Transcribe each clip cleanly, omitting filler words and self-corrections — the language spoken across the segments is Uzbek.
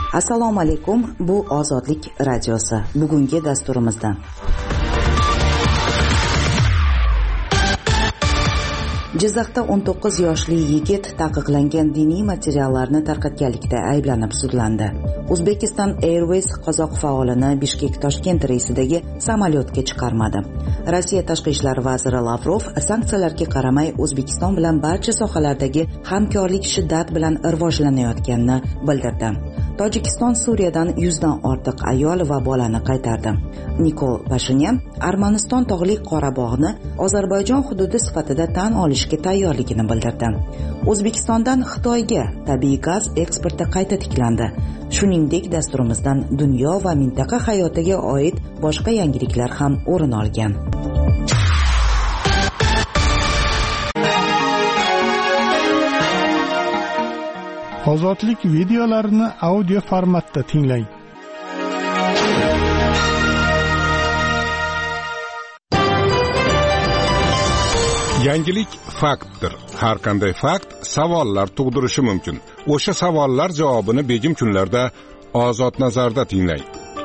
Assalomu alaykum, bu Ozodlik radiosi. Bugungi dasturimizda Jizzaxda 19 yoshli yigit taqiqlangan diniy materiallarni tarqatganlikda ayblanib sudlandi. Uzbekistan Airways qozoq faolini Bishkek-Toshkent reysidagi samolyotga chiqarmadi. Rossiya tashqi ishlar vaziri Lavrov sanksiyalarga qaramay O'zbekiston bilan barcha sohalardagi hamkorlik shiddat bilan rivojlanayotganini bildirdi. Tojikiston Suriyadan 100 dan ortiq ayol va bolani qaytardi. Nikol Pashinyan Armaniston tog'li Qorabog'ni Ozarbayjon hududi sifatida tan olishga tayyorligini bildirdi. O'zbekistondan Xitoyga tabiiy gaz eksporti qayta tiklandi. Shuningdek, dasturimizdan dunyo va mintaqa hayotiga oid boshqa yangiliklar ham o'rin olgan. Ozodlik videolarini audio formatda tinglang. Yangilik faktdir. Har qanday fakt savollar tug'dirishi mumkin. O'sha savollar javobini begim kunlarda Ozod nazarda tinglang.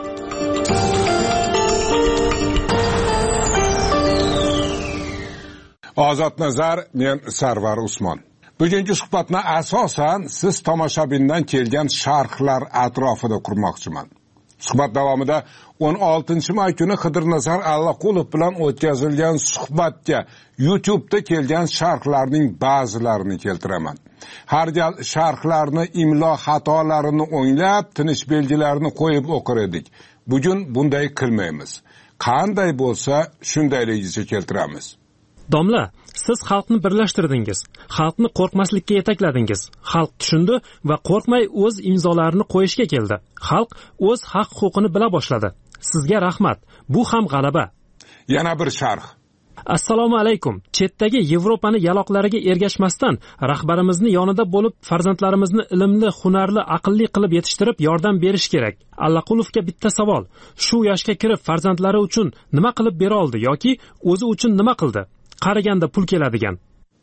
Ozod nazar, men Sarvar Usmon. Bugungi suhbatni asosan siz tomoshabindan kelgan sharhlar atrofida qurmoqchiman. Suhbat davomida 16-may kuni Xidirnazar Allaqulov bilan o'tkazilgan suhbatga YouTube'da kelgan sharhlarning ba'zilarini keltiraman. Har gal sharhlarni imlo xatolarini o'nglab, tinish belgilarini qo'yib o'qir edik. Bugun bunday qilmaymiz. Qanday bo'lsa, shundayligicha keltiramiz. Domla, siz xalqni birlashtirdingiz. Xalqni qo'rqmaslikka yetakladingiz. Xalq tushundi va qo'rqmay o'z imzolarini qo'yishga keldi. Xalq o'z haq-huquqini bila boshladi. Sizga rahmat. Bu ham g'alaba. Yana bir sharh. Assalomu alaykum. Chetdagi Yevropani yaloqlariga ergashmasdan rahbarimizni yonida bo'lib farzandlarimizni ilmli, hunarli, aqlli qilib yetishtirib yordam berish kerak. Allaqulovga bitta savol. Shu yoshga kirib farzandlari uchun nima qilib bera oldi yoki o'zi uchun nima qildi? Qaraganda pul keladigan.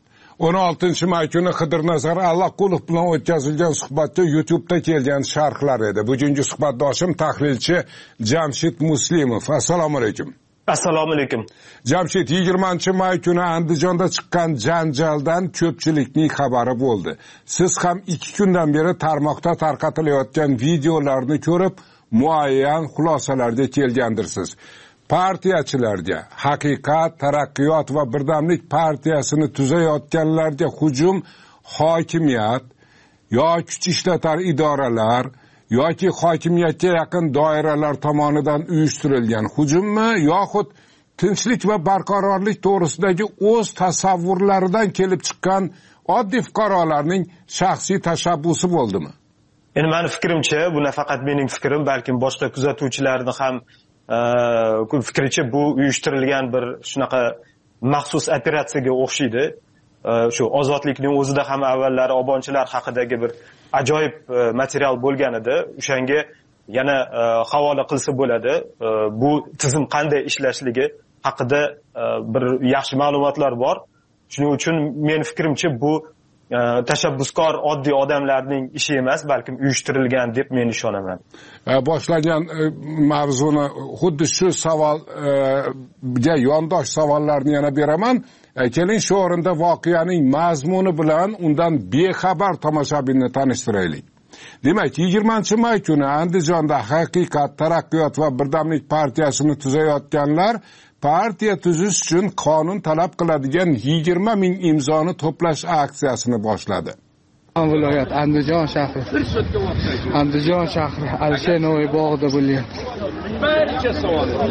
16-may kuni Xidirnazar Allaqulov bilan o'tkazilgan suhbatda YouTube'da kelgan sharhlar edi. Bugungi suhbatdoshim tahlilchi Jamshid Muslimov. Assalomu alaykum. Assalomu alaykum. Jamshid, 20-may kuni Andijonda chiqqan janjaldan ko'pchilikning xabari bo'ldi. Siz ham 2 kundan beri tarmoqda tarqatilayotgan videolarni ko'rib, muayyan xulosalarga kelgandirsiz. Partiyachilarga, Haqiqat, Taraqqiyot va Birdamlik partiyasini tuzayotganlarga hujum hokimiyat yo kuch ishlatar idoralar yoki hokimiyatga yaqin doiralar tomonidan uyushtirilgan hujummi yoxud tinchlik va barqarorlik to'g'risidagi o'z tasavvurlaridan kelib chiqqan oddiy fuqarolarning shaxsiy tashabbusi bo'ldimi? Endi meni fikrimcha, bu nafaqat mening fikrim, balkim boshqa kuzatuvchilarning ham fikricha bu uyushtirilgan bir shunaqa maxsus operatsiyaga o'xshaydi. Shu ozodlikning o'zida ham avvallari obonchilar haqidagi bir ajoyib material bo'lgan edi. O'shanga yana havola qilsa bo'ladi. Bu tizim qanday ishlashligi haqida bir yaxshi ma'lumotlar bor. Shuning uchun men fikrimcha bu tashabbuskor oddiy odamlarning ishi emas, balkim uyushtirilgan deb men ishonaman. Boshlagan mavzuni xuddi shu savolga yondosh savollarni yana beraman. Keling shu o'rinda voqeaning mazmuni bilan undan bexabar tomoshabinni tanishtiraylik. Demak, 20-may kuni Andijonda Haqiqat, Taraqqiyot va Birdamlik partiyasini tuzayotganlar partiya tuzish uchun qonun talab qiladigan 20 ming imzoni to'plash aksiyasini boshladi. Viloyat Andijon shahri Alisher Navoiy bog'ida bo'lyapti. Barcha savollar.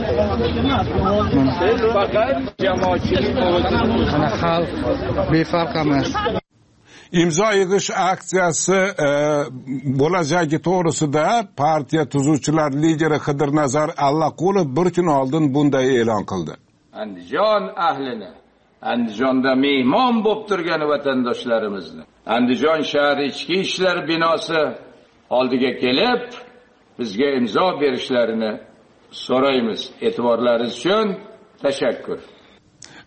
Faqat jamoatchilik o'zini xalq befarq emas. Imzo yig'ish aksiyasi bo'lajagi to'g'risida partiya tuzuvchilar lideri Xidirnazar Allaqulov bir kun oldin bunday e'lon qildi. Andijon ahlini, Andijonda mehmon bo'lib turgan vatandoshlarimizni Andijon shahar ichki ishlar binosi oldiga kelib bizga imzo berishlarini so'raymiz. E'tiborlaringiz uchun tashakkur.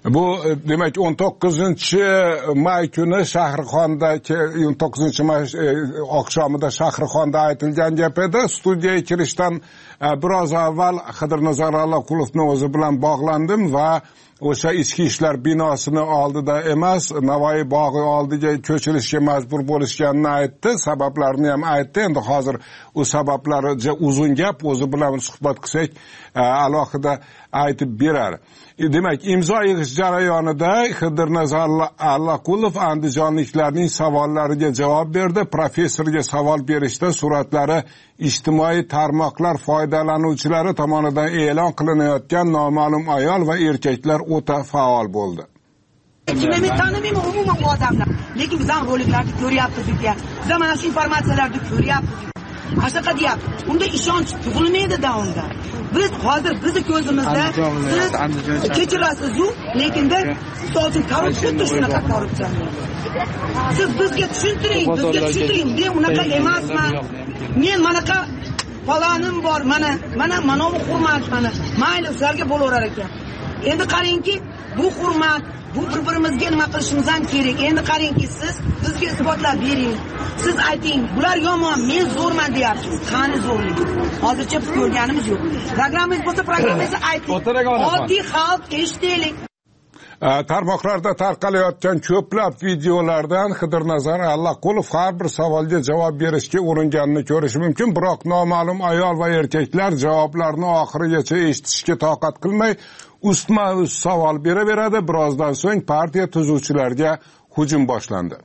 Bu demak 19-may kuni Shahrixonda 19-may oqshomida Shahrixonda aytilgan gap edi. Studiyaga kirishdan biroz avval Xidirnazar Allaqulovni o'zi bilan bog'landim va o'sha ichki ishlar binosini oldida emas, Navoiy bog'i oldiga ko'chirishga majbur bo'lishganini aytdi, sabablarini ham aytdi. Endi hozir u sabablari uzun gap, o'zi bilan suhbat qilsak alohida aytib berar. Demak, imzo yig'ish jarayonida Xidirnazar Allaqulov andijonliklarning savollariga javob berdi. Professorga savol berishda suratlari ijtimoiy tarmoqlar foydalanuvchilari tomonidan e'lon qilinayotgan noma'lum ayol va erkaklar o'ta faol bo'ldi. Men tanimayman umuman bu odamlar. Lekin biz ham roliklarni ko'ryapmiz uka. Biz ham mana shu informatsiyalarni ko'ryapmiz. Ashaqa deyapti. Unda ishonch tug'ilmaydi-da unda. Biz hozir bizni ko'zimizda siz kechirasiz-ku, lekinde so'zing korrupsiya shunaqa korrupsiya. Siz bizga tushuntiring, men unaqa emasman. Men manaqa falonim bor, mana bu hurmat mana. Mayli sizlarga bo'laverar ekan. Endi qarangki, bu hurmat, bu bir-birimizga nima qilishimiz ham kerak. Endi qarangki, siz bizga isbotlab bering. Siz ayting, bular yomon, men zo'rman deyapsiz. Qani zo'rlik? Hozircha biz ko'rganimiz yo'q. Programmangiz bo'lsa, programmangizni ayting. Oddiy xalq eshitaylik. Tarmoqlarda tarqalayotgan ko'plab videolardan Xidirnazar Allaqulov har bir savolga javob berishga uringanini ko'rish mumkin, biroq noma'lum ayol va erkaklar javoblarni oxirigacha eshitishga toqat qilmay, ustma-ust savol beraveradi. Birozdan so'ng partiya tuzuvchilariga hujum boshlandi.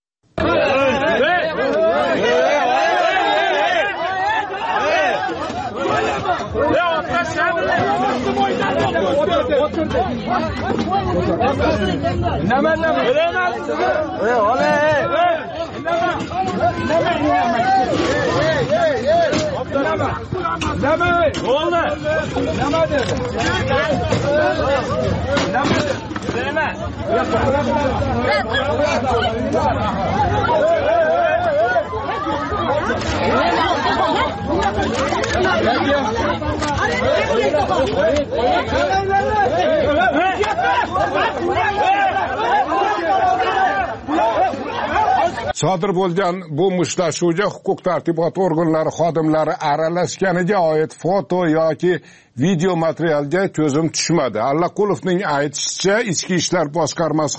Sodir bo'lgan bu mushtlashuvga huquq tartibot organlari xodimlari aralashganiga oid foto yoki video materialga ko'zim tushmadi. Allaqulovning aytishicha, ichki ishlar boshqarmasi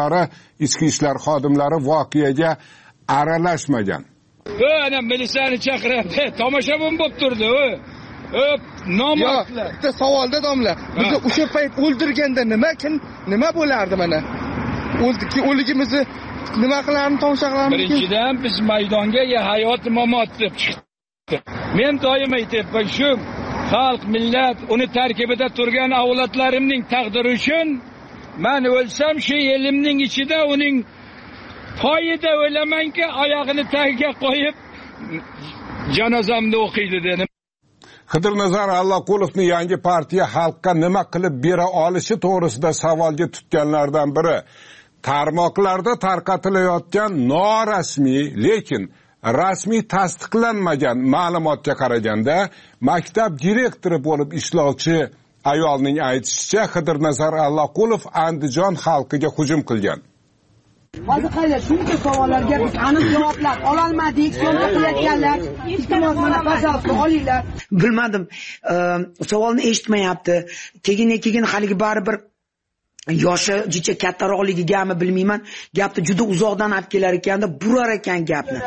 xodimlari voqeaga aralashmagan. Ana militsiyani chaqiradi, tomoshabin bo'lib turdi. Nomardlar. Bitta savolda domla. Bizni o'sha payt o'ldirganda nima bo'lardi mana? O'ligimizni nima qilarni tomoshalarimiz? Birinchidan biz maydonga hayot mamot deb chiqdi. Men doim aytayapman, shu xalq, millat, uni tarkibida turgan avlodlarimning taqdiri uchun men o'lsam shu elimning ichida uning poyida o'lamanki, oyog'ini tagiga qo'yib janozamni o'qiydi dedim. Xidirnazar Allaqulovni yangi partiya xalqqa nima qilib bera olishi to'g'risida savolga tutganlardan biri tarmoqlarda tarqatilayotgan norasmiy, lekin rasmiy tasdiqlanmagan ma'lumotga qaraganda, maktab direktori bo'lib ishlovchi ayolning aytishicha, Xidirnazar Allaqulov Andijon xalqiga hujum qilgan. Hozir qara, shuncha savollarga biz aniq javoblar ololmadik, so'nda qilayotganlar. Iltimos, mana pazalni olinglar. Bilmadim, savolni eshitmayapti. Keyin haligi baribir yoshi jicha kattaroqligigami bilmayman, gapni juda uzoqdan olib kelar ekanda, burar ekan gapni.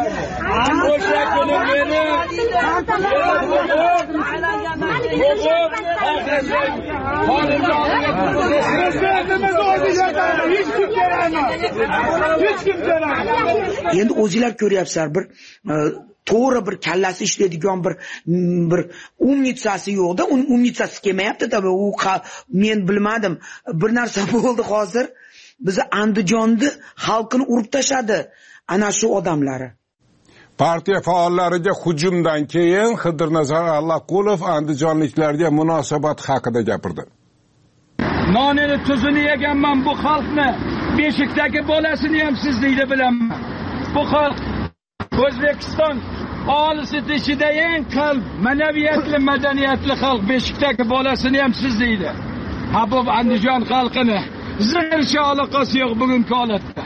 Endi o'zinglar ko'ryapsizlar, bir to'g'ri bir kallasi ishlaydigan bir umnitsasi yo'qda, umnitsasi kelmayapti-da, u men bilmadim. Bir narsa bo'ldi hozir. Bizni Andijonni xalqini urib tashadi ana shu odamlari. Partiya faollariga hujumdan keyin Xidirnazar Allaqulov andijonliklarga munosabat haqida gapirdi. Nonini tuzini yeganman bu xalqni, beshikdagi bolasini ham sizlikda bilaman. Bu xalq O'zbekiston olisida ichida eng qalb, ma'naviyatli, madaniyatli xalq, beshikdagi bolasini ham sizlikda. Ha, bu Andijon xalqini zerchi aloqasi yo'q bugungi holatda.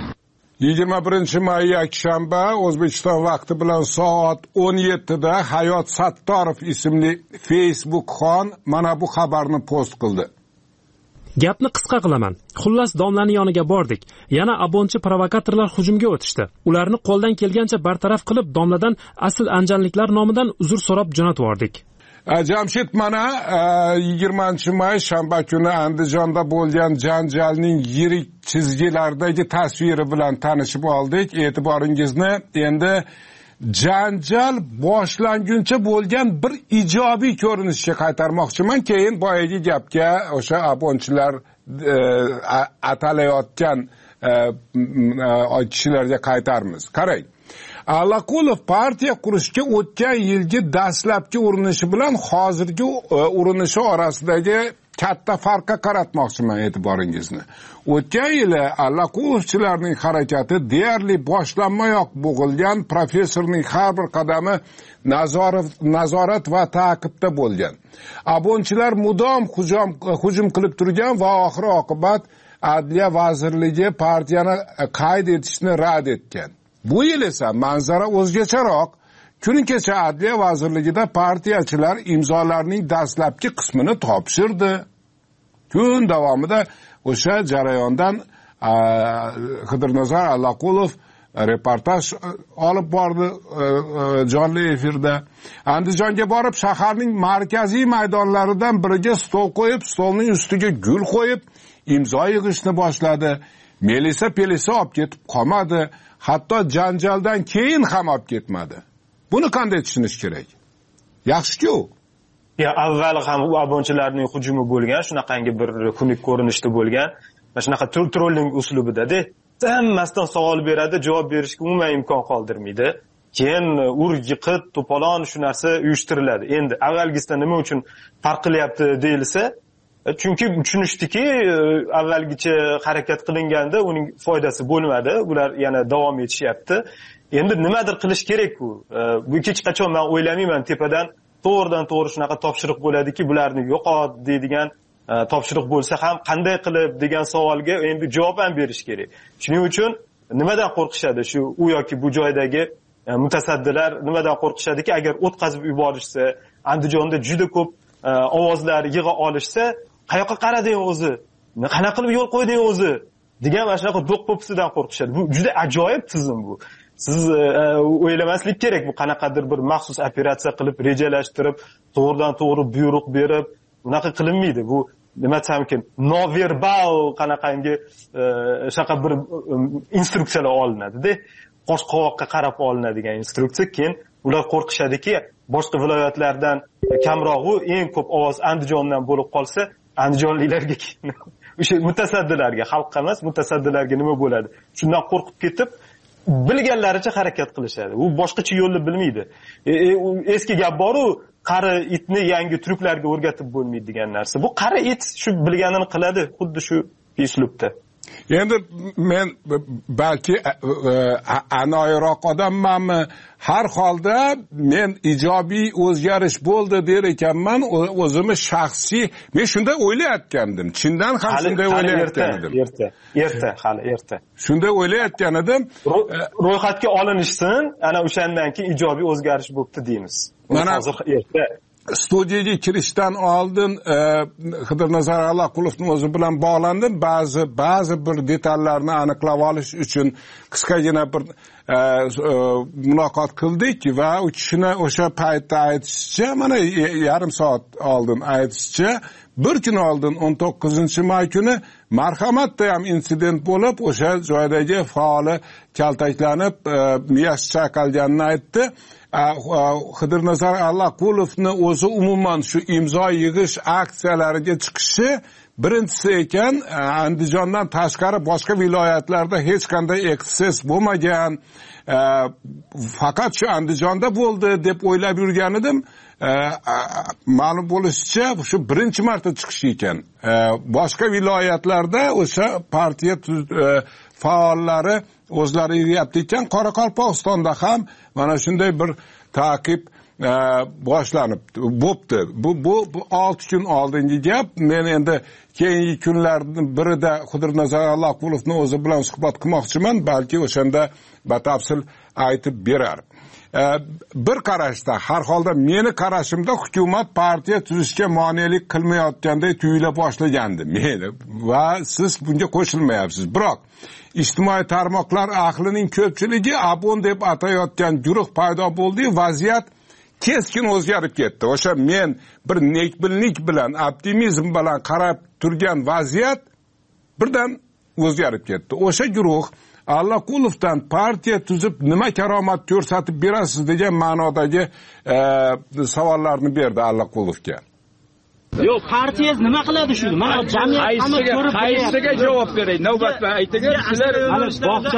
21 yakshanba O'zbekiston vaqti bilan soat 17 da Hayot Sattorov ismli Facebook xon mana bu xabarni post qildi. Gapni qisqa qilaman. Xullas domlaning yoniga bordik. Yana abonchi provokatorlar hujumga o'tishdi. Ularni qo'ldan kelgancha bartaraf qilib, domladan asl anjanliklar nomidan uzr so'rab jo'natvordik. Jamshid, mana 20-may shanba kuni Andijonda bo'lgan janjalning yirik chizgilardagi tasviri bilan tanishib oldik. E'tiboringizni endi janjal boshlanguncha bo'lgan bir ijobiy ko'rinishga qaytarmoqchiman. Keyin boyagi gapga o'sha abonchilar atalayotgan kishilarga qaytarmiz. Qarang. Allaqulov partiya qurishga o'tgan yilgi dastlabki urinishi bilan hozirgi urinishi orasidagi katta farqqa qaratmoqchiman e'tiboringizni. O'tgan yili Allaqulovchilarning harakati deyarli boshlanmayoq bo'g'ilgan, professorning har bir qadami nazorat va ta'qibda bo'lgan. Abonchilar mudom hujum qilib turgan va oxir oqibat Adliya vazirligi partiyani qayd etishni rad etgan. Bu yil esa manzara o'zgacharoq. Kuni kecha Adliya vazirligida partiyachilar imzolarning dastlabki qismini topshirdi. Kun davomida o'sha jarayondan Xidirnazar Allaqulov reportaj olib bordi jonli efirda. Andijonga borib shaharning markaziy maydonlaridan biriga stol qo'yib, stolning ustiga gul qo'yib, imzo yig'ishni boshladi. Melisa olib ketib qolmadi. Hatto janjaldan keyin ham olib ketmadi. Buni qanday tushunish kerak? Yaxshi-ku. Avval ham u abonchilarning hujumi bo'lgan, shunaqangi bir xunuk ko'rinishda bo'lgan. Mana shunaqa trolling uslubida-da, hammasidan savol beradi, javob berishga umuman imkon qoldirmaydi. Keyin yiqit, to'polon shu narsa uyushtiriladi. Endi avvalgisidan nima uchun farq qilyapti deyilsa, chunki tushunishdiki, avvalgicha harakat qilinganda uning foydasi bo'lmadi. Ular yana davom etishyapti. Endi nimadir qilish kerak-ku. Bu hech qachon men o'ylamayman tepadan to'g'ridan-to'g'ri shunaqa topshiriq bo'ladiki, bularni yo'qot deydigan topshiriq bo'lsa ham qanday qilib degan savolga endi javob ham berish kerak. Shuning uchun nimadan qo'rqishadi shu u yoki bu joydagi mutasaddilar nimadan qo'rqishadiki, agar o'tkazib yuborishsa, Andijonda juda ko'p ovozlar yig'a olishsa, qayoqqa qarading o'zi? Qanaqa qilib yo'l qo'yding o'zi? degan mana shunaqa do'q-po'pisidan qo'rqishadi. Bu juda ajoyib tizim bu. Siz o'ylamaslik kerak bu qanaqadir bir maxsus operatsiya qilib rejalashtirib, to'g'ridan-to'g'ri buyruq berib, unaqa qilinmaydi. Bu nima desam, noverbal qanaqangi shunaqa bir instruksiyalar olinadi-da. Qo'sh-qovoqqa qarab olinadigan instruksiya. Keyin ular qo'rqishadiki, boshqa viloyatlardan kamrog'i eng ko'p ovoz Andijondan bo'lib qolsa, andijonliklarga o'sha mutasaddilarga, xalqqa emas, mutasaddilarga nima bo'ladi? Shundan qo'rqib ketib, bilganlaricha harakat qilishadi. U boshqacha yo'lni bilmaydi. Eski gap bor-ku, qari itni yangi tryuklarga o'rgatib bo'lmaydi degan narsa. Bu qari it shu bilganini qiladi, xuddi shu uslubda. Endi men balki anoyiroq odammanmi, har holda men ijobiy o'zgarish bo'ldi der ekanman, o'zimni shaxsiy, men shunday o'ylayotgandim. Chindan ham shunday o'ylayotgan edim. Erta. Shunday o'ylayotgan edim. Ro'yxatga olinishsin, ana o'shandan keyin ijobiy o'zgarish bo'pti deymiz. Mana hozir erta. Studiyaga kirishdan oldin Xidirnazar Allaqulovning o'zi bilan bog'landim. Ba'zi bir detallarni aniqlab olish uchun qisqagina bir muloqot qildik va u kishini o'sha paytda aytishicha, mana yarim soat oldin aytishicha, bir kun oldin 19-may kuni Marhamatda ham insident bo'lib, o'sha joydagi faoli kaltaklanib, miyasi chaqalganini aytdi. Xidirnazar Allaqulovni o'zi umuman shu imzo yig'ish aksiyalariga chiqishi birinchisi ekan. Andijondan tashqari boshqa viloyatlarda hech qanday eksess bo'lmagan. Faqat shu Andijonda bo'ldi deb o'ylab yurgan edim. Ma'lum bo'lishicha shu birinchi marta chiqish ekan. Boshqa viloyatlarda o'sha partiya faollari o'zlari yig'yapti ekan. Qoraqalpog'istonda ham mana shunday bir ta'qib boshlanibdi, bo'pti. Bu 6 kun oldingi gap. Men endi keyingi kunlarning birida Xudirnazar Alloqulovning o'zi bilan suhbat qilmoqchiman, balki o'shanda batafsil aytib berar. Bir qarashda, har holda meni qarashimda hukumat partiya tuzishga monelik qilmayotganday tuyula boshlagandi meni va siz bunga qo'shilmayapsiz. Biroq ijtimoiy tarmoqlar ahlining ko'pchiligi abon deb atayotgan guruh paydo bo'ldi, vaziyat keskin o'zgarib ketdi. O'sha men bir nekbillik bilan, optimizm bilan qarab turgan vaziyat birdan o'zgarib ketdi. O'sha guruh Allaqulovdan partiya tuzib nima karomat ko'rsatib berasiz degan ma'nodagi savollarni berdi Allaqulovga. Yo'q, partiyangiz nima qiladi shu? Mana jamiyat hamma ko'rib qaysiga javob beray? Navbatda aytgan sizlar bog'cha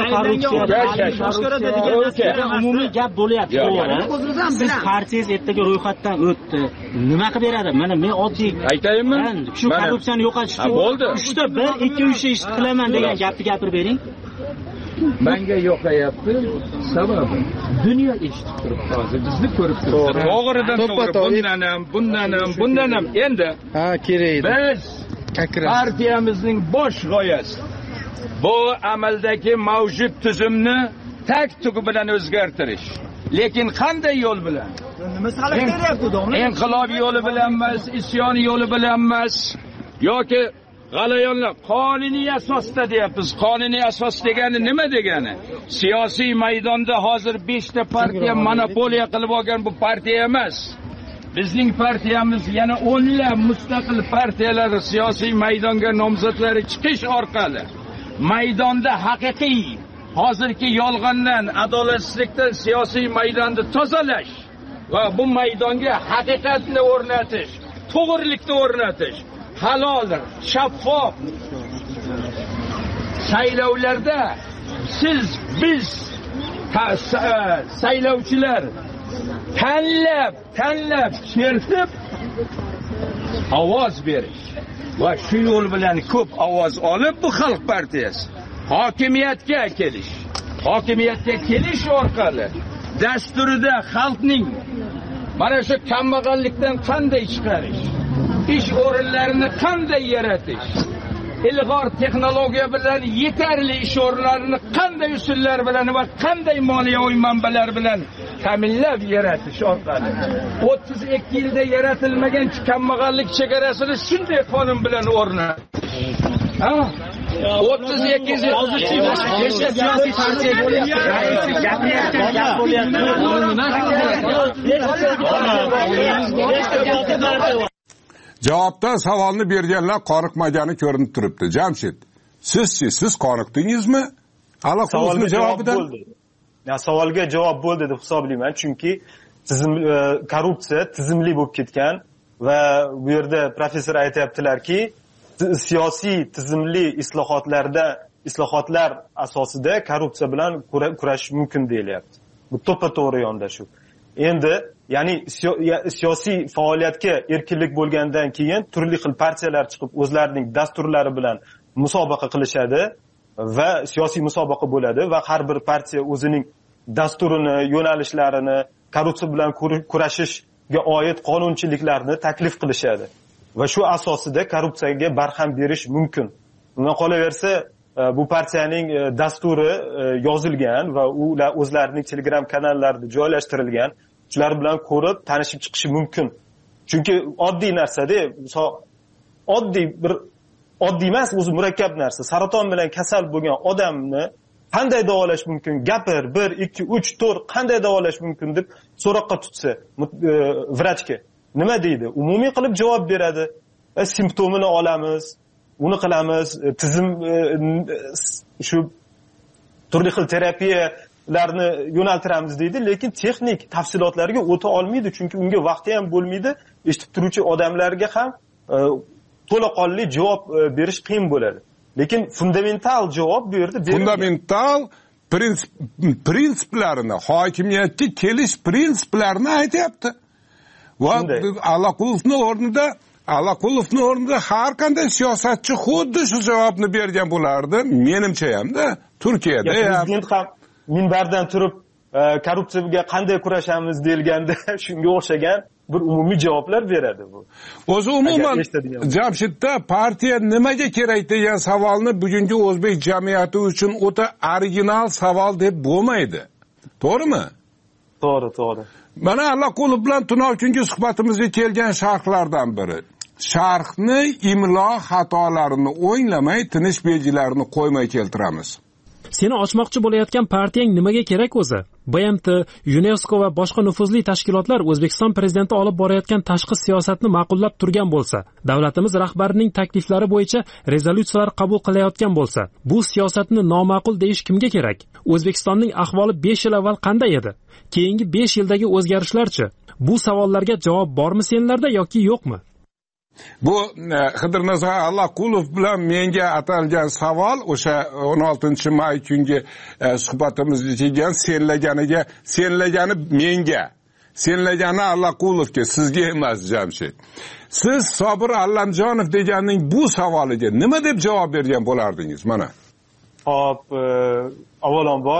korrupsiya umumiy gap bo'lyapti, to'g'ri. Siz partiyangiz ertaga ro'yxatdan o'tdi. Nima qilib beradi? Mana men oddiy aytaymi? Shu korrupsiyani yo'qotishga bo'ldi. 3 ta 1 2 3 ish qilaman degan gapni gapirib bering. Menga yo'qayapti. Sababi dunyo eshitib turibdi, hozir bizni ko'rib turibdi. To'g'ridan to'g'ri, bundan ham endi kerak. Biz partiyamizning bosh g'oyasi bu amaldagi mavjud tuzumni tag-tugi bilan o'zgartirish. Lekin qanday yo'l bilan? Nima qilib keryapti, domla? Inqilob yo'li bilan emas, isyon yo'li bilan emas, yoki g'alayonlar qonuniy asosda deyapmiz. Qonuniy asos degani nima degani? Siyosiy maydonda hozir 5 ta partiya monopoliya qilib olgan bu partiya emas. Bizning partiyamiz yana 10 lab mustaqil partiyalar siyosiy maydonga nomzodlari chiqish orqali maydonda haqiqiy hozirgi yolg'ondan, adolatsizlikdan siyosiy maydonni tozalash va bu maydonga haqiqatni o'rnatish, to'g'rilikni o'rnatish, halol, shaffof saylovlarda biz saylovchilar tanlab chertib ovoz berish va shu yo'l bilan ko'p ovoz olib bu xalq partiyasi hokimiyatga kelish orqali dasturida xalqning mana shu kambag'allikdan qanday chiqarish, ish o'rinlarini qanday yaratish, ilg'or texnologiya bilan yetarli ish o'rinlarini qanday usullar bilan va qanday moliyaviy manbalar bilan ta'minlab yaratish orqali 32 yilda yaratilmagan kambag'allik chegarasini shunday qonun bilan o'rnatish. 32 yil hozircha siyosiy partiya bo'lyapti. Javobda savolni berganlar qoniqmagani ko'rinib turibdi. Jamshid, siz qoniqdingizmi? Allaqulovning javobidan savolga javob bo'ldi deb hisoblayman, chunki korrupsiya tizimli bo'lib ketgan va bu yerda professor aytayaptilarki, siyosiy tizimli islohotlar asosida korrupsiya bilan kurashish mumkin deyilyapti. Bu to'ppa-to'g'ri yondashuv. Endi ya'ni siyosiy faoliyatga erkinlik bo'lgandan keyin turli xil partiyalar chiqib o'zlarining dasturlari bilan musobaqa qilishadi va siyosiy musobaqa bo'ladi va har bir partiya o'zining dasturini, yo'nalishlarini, korrupsiya bilan kurashishga oid qonunchiliklarni taklif qilishadi va shu asosida korrupsiyaga barham berish mumkin. Undan qolaversa, bu partiyaning dasturi yozilgan va ular o'zlarining Telegram kanallarida joylashtirilgan. Shular bilan ko'rib, tanishib chiqishi mumkin. Chunki oddiy narsa-da, oddiy emas, o'zi murakkab narsa. Saraton bilan kasal bo'lgan odamni qanday davolash mumkin? Gapir, 1 2 3 4 qanday davolash mumkin deb so'roqqa tutsa vrachga. Nima deydi? Umumiy qilib javob beradi. Simptomini olamiz, uni qilamiz, tizim shu turli xil terapiyalarni yo'naltiramiz deydi, lekin texnik tafsilotlarga o'ta olmaydi, chunki unga vaqti ham bo'lmaydi. Eshitib turuvchi odamlarga ham to'laqonli javob berish qiyin bo'ladi. Lekin fundamental javob bu yerda fundamental prinsiplarini, hokimiyatga kelish prinsiplarini aytyapti. Va Allaqulovning o'rnida har qanday siyosatchi xuddi shu javobni bergan bo'lardi, menimcha hamda Turkiyada prezident ham minbardan turib korrupsiyaga qanday kurashamiz deyilganda shunga o'xshagan bir umumiy javoblar beradi bu. O'zi umuman Jamshidda partiya nimaga kerak degan savolni bugungi o'zbek jamiyati uchun o'ta original savol deb bo'lmaydi. To'g'rimi? To'g'ri. Mana Allaqulov bilan tunov kungi suhbatimizga kelgan sharhlardan biri. Sharhni imlo xatolarini o'nglamay, tinish belgilarini qo'ymay keltiramiz. Seni ochmoqchi bo'layotgan partiyang nimaga kerak o'zi? BMT, UNESCO va boshqa nufuzli tashkilotlar O'zbekiston prezidenti olib borayotgan tashqi siyosatni ma'qullab turgan bo'lsa, davlatimiz rahbarining takliflari bo'yicha rezolyutsiyalar qabul qilayotgan bo'lsa, bu siyosatni noma'qul deyish kimga kerak? O'zbekistonning ahvoli 5 yil avval qanday edi? Keyingi 5 yildagi o'zgarishlarchi? Bu savollarga javob bormi senlarda yoki yo'qmi? Bu Xidirnazar Allaqulov bilan menga atalgan savol o'sha 16-may kungi suhbatimizda kelgan senlagani menga, senlagani Allaqulovga, sizga emas Jamshid. Siz Sobir Allamjonov deganning bu savoliga nima deb javob bergan bo'lardingiz? Mana. Hop, avvalambor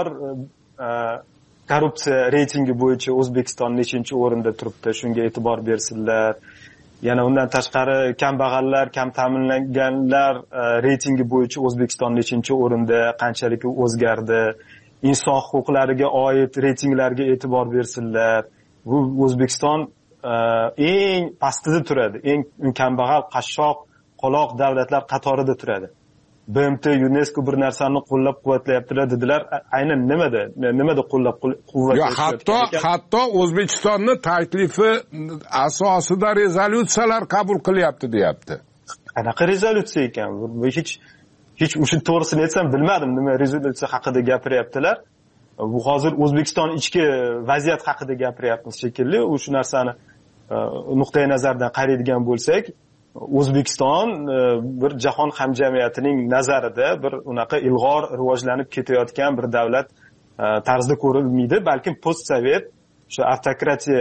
korrupsiya reytingi bo'yicha O'zbekiston nechinchi o'rinda turibdi, shunga e'tibor bersinlar. Yana undan tashqari kambag'allar, kam ta'minlanganlar reytingi bo'yicha O'zbekiston nechinchi o'rinda, qanchalik o'zgardi, inson huquqlariga oid reytinglarga e'tibor bersinlar. Bu O'zbekiston eng pastida turadi, eng kambag'al, qashshoq, qoloq davlatlar qatorida turadi. BMT, UNESCO bir narsani qo'llab-quvvatlayaptilar dedilar. Aynan nimada qo'llab-quvvatlayaptilar? Hatto O'zbekistonning taklifi asosida rezolyutsiyalar qabul qilyapti, deyapti. Qanaqa rezolyutsiya ekan? Hech o'sha to'g'risini aytsam bilmadim, nima rezolyutsiya haqida gapiryaptilar. Bu hozir O'zbekiston ichki vaziyat haqida gapiryapmiz shekilli. Shu narsani nuqtai nazardan qaraydigan bo'lsak, O'zbekiston bir jahon hamjamiyatining nazarida bir unaqa ilg'or rivojlanib ketayotgan bir davlat tarzida ko'rilmaydi, balkim postsovet shu avtokratiya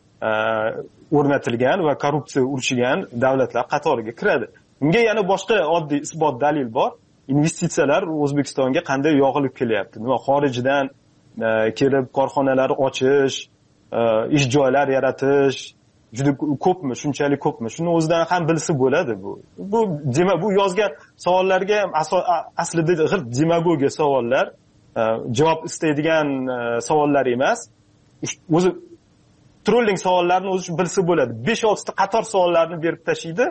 o'rnatilgan va korrupsiya urushigan davlatlar qatoriga kiradi. Unga yana boshqa oddiy isbot dalil bor. Investitsiyalar O'zbekistonga qanday yog'ilib kelyapti? Nima xorijdan kelib korxonalar ochish, ish joylar yaratish juda ko'pmi, shunchalik ko'pmi? Shuni o'zidan ham bilsa bo'ladi bu. Bu yozgan savollarga aslida g'irt demagogiya savollar, javob istaydigan savollar emas. O'zi trolling savollarni o'zi bilsa bo'ladi. 5-6 ta qator savollarni berib tashlaydi.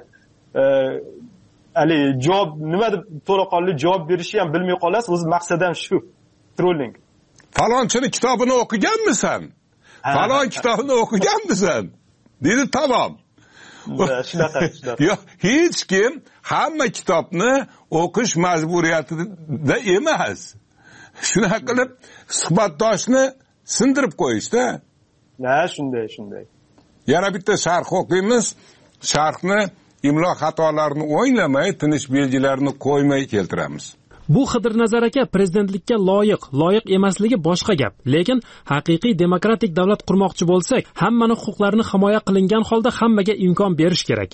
Javob nima deb to'laqonli javob berishni ham bilmay qolasiz. O'zi maqsadim shu. Trolling. Falonchini kitobini o'qiganmisan? Falon kitobini o'qiganmisan? Dedi, tamam. Shunaqa. Yo'q, hech kim hamma kitobni o'qish majburiyatida emas. Shunaqa qilib suhbatdoshni sindirib qo'yishda. Shunday. Yana bitta sharh o'qiymiz. Sharhni imlo xatolarini o'nglamay, tinish belgilarini qo'ymay keltiramiz. Bu Xidirnazar aka prezidentlikka loyiq emasligi boshqa gap. Lekin haqiqiy demokratik davlat qurmoqchi bo'lsak, hammaning huquqlarini himoya qilingan holda hammaga imkon berish kerak.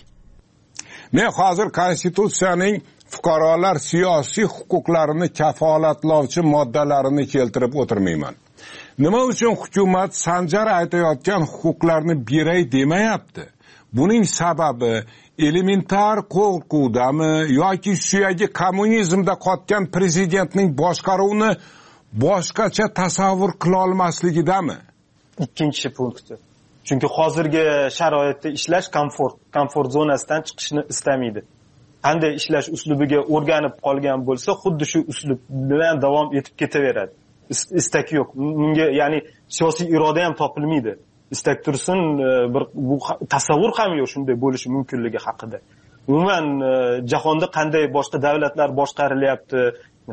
Men hozir konstitutsiyaning fuqarolar siyosiy huquqlarini kafolatlovchi moddalarini keltirib o'tirmayman. Nima uchun hukumat Sanjar aytayotgan huquqlarni beray demayapti? Buning sababi elementar qo'rquvdami yoki suyagi kommunizmda qotgan prezidentning boshqaruvini boshqacha tasavvur qila olmasligidami? Ikkinchi punkti. Chunki hozirgi sharoitda ishlash komfort zonasidan chiqishni istamaydi. Qanday ishlash uslubiga o'rganib qolgan bo'lsa, xuddi shu uslub bilan davom etib ketaveradi. Istak yo'q. Bunga ya'ni siyosiy iroda ham topilmaydi. Istak tursin, bu tasavvur ham yo'q shunday bo'lishi mumkinligi haqida. Umuman jahonda qanday boshqa davlatlar boshqarilyapti?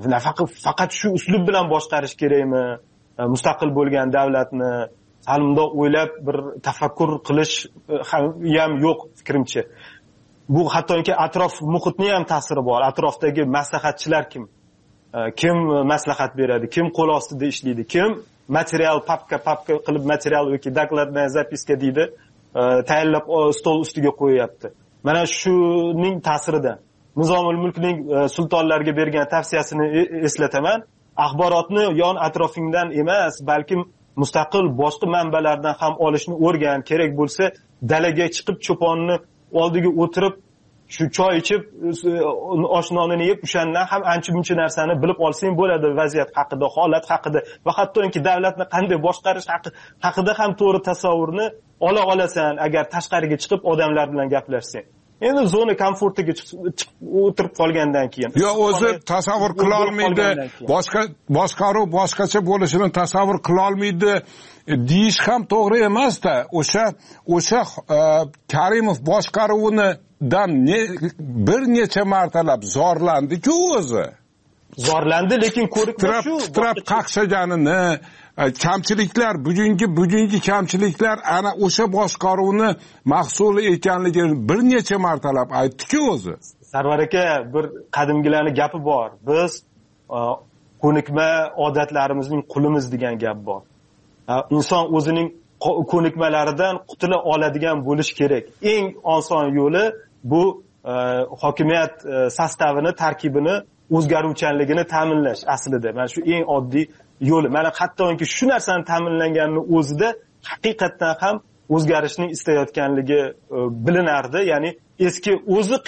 Faqat shu uslub bilan boshqarish kerakmi? Mustaqil bo'lgan davlatni halimda o'ylab bir tafakkur qilish ham yo'q fikrimcha. Bu hattoki atrof muhitning ham ta'siri bor. Atrofdagi maslahatchilar kim? Kim maslahat beradi? Kim qo'l ostida ishlaydi? Kim material papka qilib material yoki dokladная zapiska deydi, tayyorlab stol ustiga qo'yapti. Mana shuning ta'siridan Nizomul Mulkning sultonlarga bergan tavsiyasini eslataman. Axborotni yon atrofingdan emas, balkim mustaqil boshqa manbalardan ham olishni o'rgan, kerak bo'lsa dalaga chiqib cho'ponni oldiga o'tirib shu choy ichib oshnonini yeb o'shandan ham ancha-muncha narsani bilib olsang bo'ladi, vaziyat haqida, holat haqida va hattoki davlatni qanday boshqarish haqida ham to'g'ri tasavvurni olasan agar tashqariga chiqib odamlar bilan gaplashsang. Endi zona komfortiga chiqib o'tirib qolgandan keyin yo o'zi tasavvur qila olmaydi, boshqaruv boshqacha bo'lishini tasavvur qila olmaydi deyish ham to'g'ri emas-da. O'sha Karimov boshqaruvidan bir necha martalab zorlandi-ku o'zi. Zorlandi, lekin ko'rikma shu titrab qaqshaganini, kamchiliklar, bugungi kamchiliklar ana o'sha boshqaruvni mahsuli ekanligini bir necha martalab aytdi-ku o'zi. Sarvar aka, bir qadimgilarning gapi bor. Biz ko'nikma odatlarimizning qulimiz degan gap bor. Inson o'zining ko'nikmalaridan qutula oladigan bo'lish kerak. Eng oson yo'li bu hokimiyat sostavini, tarkibini o'zgaruvchanligini ta'minlash aslida. Mana shu eng oddiy yo'li. Mana hattoki shu narsani ta'minlanganini o'zida haqiqatan ham o'zgarishni istayotganligi bilinardi. Ya'ni eski o'zini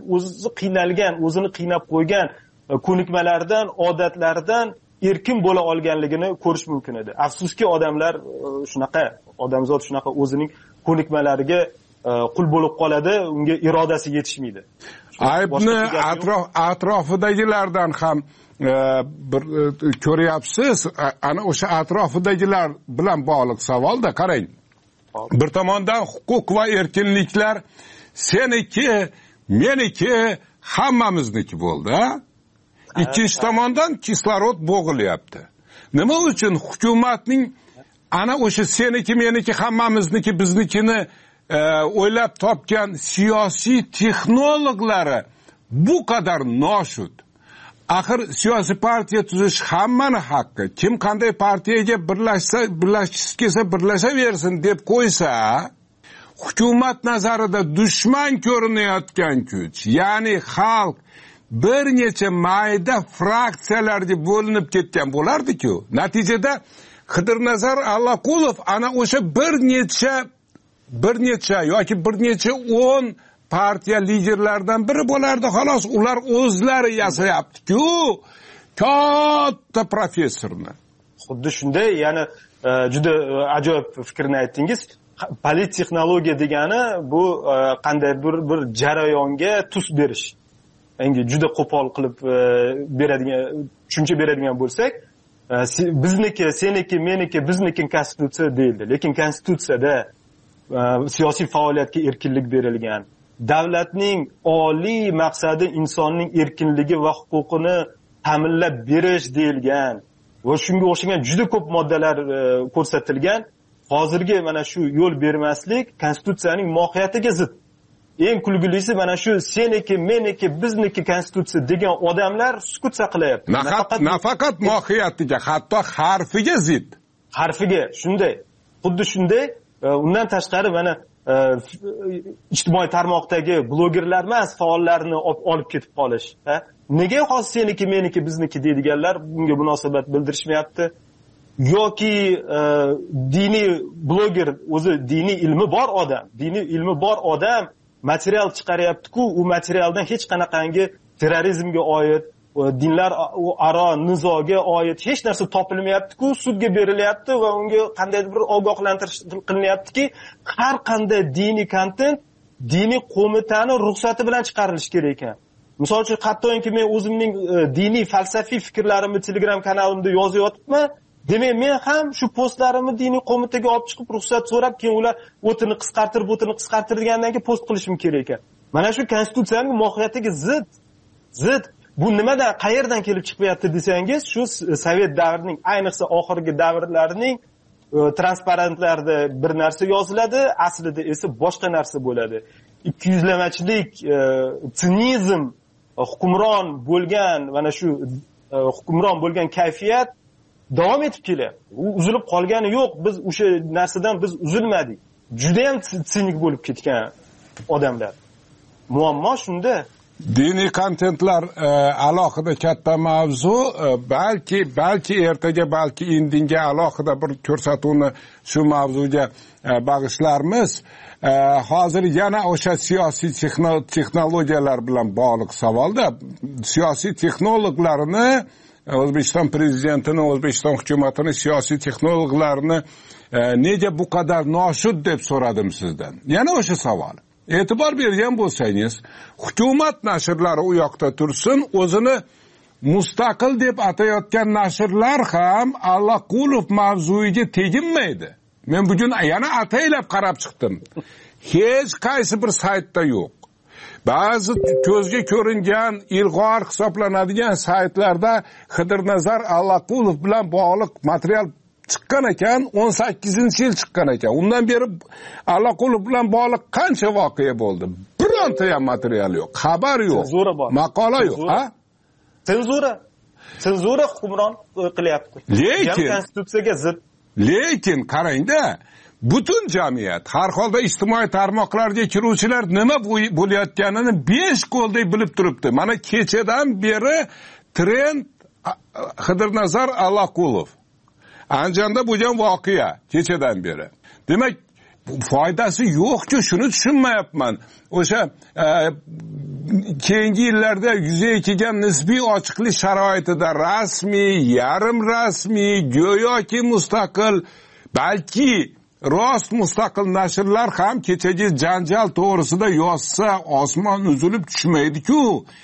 qiynab qo'ygan ko'nikmalardan, odatlardan erkin bo'la olganligini ko'rish mumkin edi. Afsuski odamlar odamzod shunaqa o'zining ko'nikmalariga qul bo'lib qoladi, unga irodasi yetishmaydi. Aybni atrofidagilardan ham bir ko'ryapsiz. Ana o'sha atrofidagilar bilan bog'liq savolda qarang. Bir tomondan huquq va erkinliklar seniki, meniki, hammamizniki bo'ldi. Ikkinchi tomondan kislorod bo'g'ilyapti. Nima uchun hukumatning ana o'sha seniki, meniki, hammamizniki, biznikini o'ylab topgan siyosiy texnologlari bu qadar noshud? Axir siyosiy partiya tuzish hammani haqqi. Kim qanday partiyaga birlashishsa kelsa birlashaversin deb qo'ysa, hukumat nazarida dushman ko'rinayotgan kuch, ya'ni xalq bir necha mayda fraksiyalarga bo'linib ketgan bo'lardi-ku. Natijada Xidirnazar Allaqulov ana o'sha bir necha yoki bir necha 10 partiya liderlaridan biri bo'lardi, xolos. Ular o'zlari yasayapti-ku katta professorni. Xuddi shunday, ya'ni juda ajoyib fikrni aytdingiz. Polittexnologiya degani bu qanday bir jarayonga tus berish. Endi juda qo'pol qilib tushuncha beradigan bo'lsak, bizniki, seniki, meniki, bizniki konstitutsiya deyildi. Lekin konstitutsiyada siyosiy faoliyatga erkinlik berilgan. Davlatning oliy maqsadi insonning erkinligi va huquqini ta'minlab berish deyilgan. Va shunga o'xshagan juda ko'p moddalar ko'rsatilgan. Hozirgi mana shu yo'l bermaslik konstitutsiyaning mohiyatiga zid. Eng kulgilisi mana shu seniki, meniki, bizniki konstitutsiya degan odamlar sukut saqlayapti. Nafaqat mohiyatiga, hatto harfiga zid. Harfiga shunday. Xuddi shunday. Undan tashqari mana ijtimoiy tarmoqdagi blogerlar emas, faollarni olib ketib qolish. Nega hozir seniki, meniki, bizniki deydiganlar bunga munosabat bildirishmayapti? Yoki diniy bloger, o'zi diniy ilmi bor odam material chiqaryapti-ku, u materialdan hech qanaqangi terrorizmga oid, dinlar aro nizoga oid hech narsa topilmayapti-ku, sudga berilyapti va unga qandaydir bir ogohlantirish qilinyaptiki, har qanday diniy kontent diniy qo'mitani ruxsati bilan chiqarilishi kerak ekan. Misol uchun, hattoki men o'zimning diniy falsafiy fikrlarimni Telegram kanalimda yozyapman. Demak, men ham shu postlarimni diniy qo'mitaga olib chiqib ruxsat so'rab, keyin ular o'tini qisqartir degandan keyin post qilishim kerak ekan. Mana shu konstitutsiyaning mohiyatiga zid. Bu nimadan, qayerdan kelib chiqyapti desangiz, shu Sovet davrining, ayniqsa oxirgi davrlarning transparentlarida bir narsa yoziladi, aslida esa boshqa narsa bo'ladi. 200lamachilik, sinizm hukmron bo'lgan, mana shu hukmron bo'lgan kayfiyat davom etib kelyapti. U uzilib qolgani yo'q. Biz o'sha narsadan uzilmadik. Juda ham sinik bo'lib ketgan odamlar. Muammo shunda. diniy kontentlar alohida katta mavzu, balki ertaga, balki indinga alohida bir ko'rsatuvni shu mavzuga bag'ishlarmiz. Hozir yana o'sha siyosiy texnologiyalar bilan bog'liq savolda, siyosiy texnologlarni, O'zbekiston prezidentini, O'zbekiston hukumatini, siyosiy texnologlarni nega bu qadar noshud deb so'radim sizdan. Yana o'sha savol. E'tibor bergan bo'lsangiz, hukumat nashrlari u yoqda tursin, o'zini mustaqil deb atayotgan nashrlar ham Allaqulov mavzuiga teginmaydi. Men bugun yana ataylab qarab chiqdim. Hech qaysi bir saytda yo'q. Ba'zi ko'zga ko'ringan, ilg'or hisoblanadigan saytlarda Xidirnazar Allaqulov bilan bog'liq material chiqqan ekan, 18-yil chiqqan ekan. Undan beri Allaqulov bilan bog'liq qancha voqea bo'ldi? Bironta ham material yo'q, xabar yo'q, maqola yo'q, ha? Senzura hukmron qilyapti. Lekin konstitutsiyaga zid. Lekin qarangda, butun jamiyat, har holda ijtimoiy tarmoqlarga kiruvchilar nima bo'layotganini 5 qo'ldek bilib turibdi. Mana kechadan beri trend Xidirnazar Allaqulov. Andijonda bo'lgan voqea kechadan beri. Demak, foydasi yo'q-ku, shuni tushunmayapman. O'sha keyingi yillarda yuzaga kelgan nisbiy ochiqlik sharoitida rasmiy, yarim rasmiy, go'yoki mustaqil, balki rost mustaqil nashrlar ham kechagi janjal to'g'risida yozsa osmon uzilib tushmaydi-ku.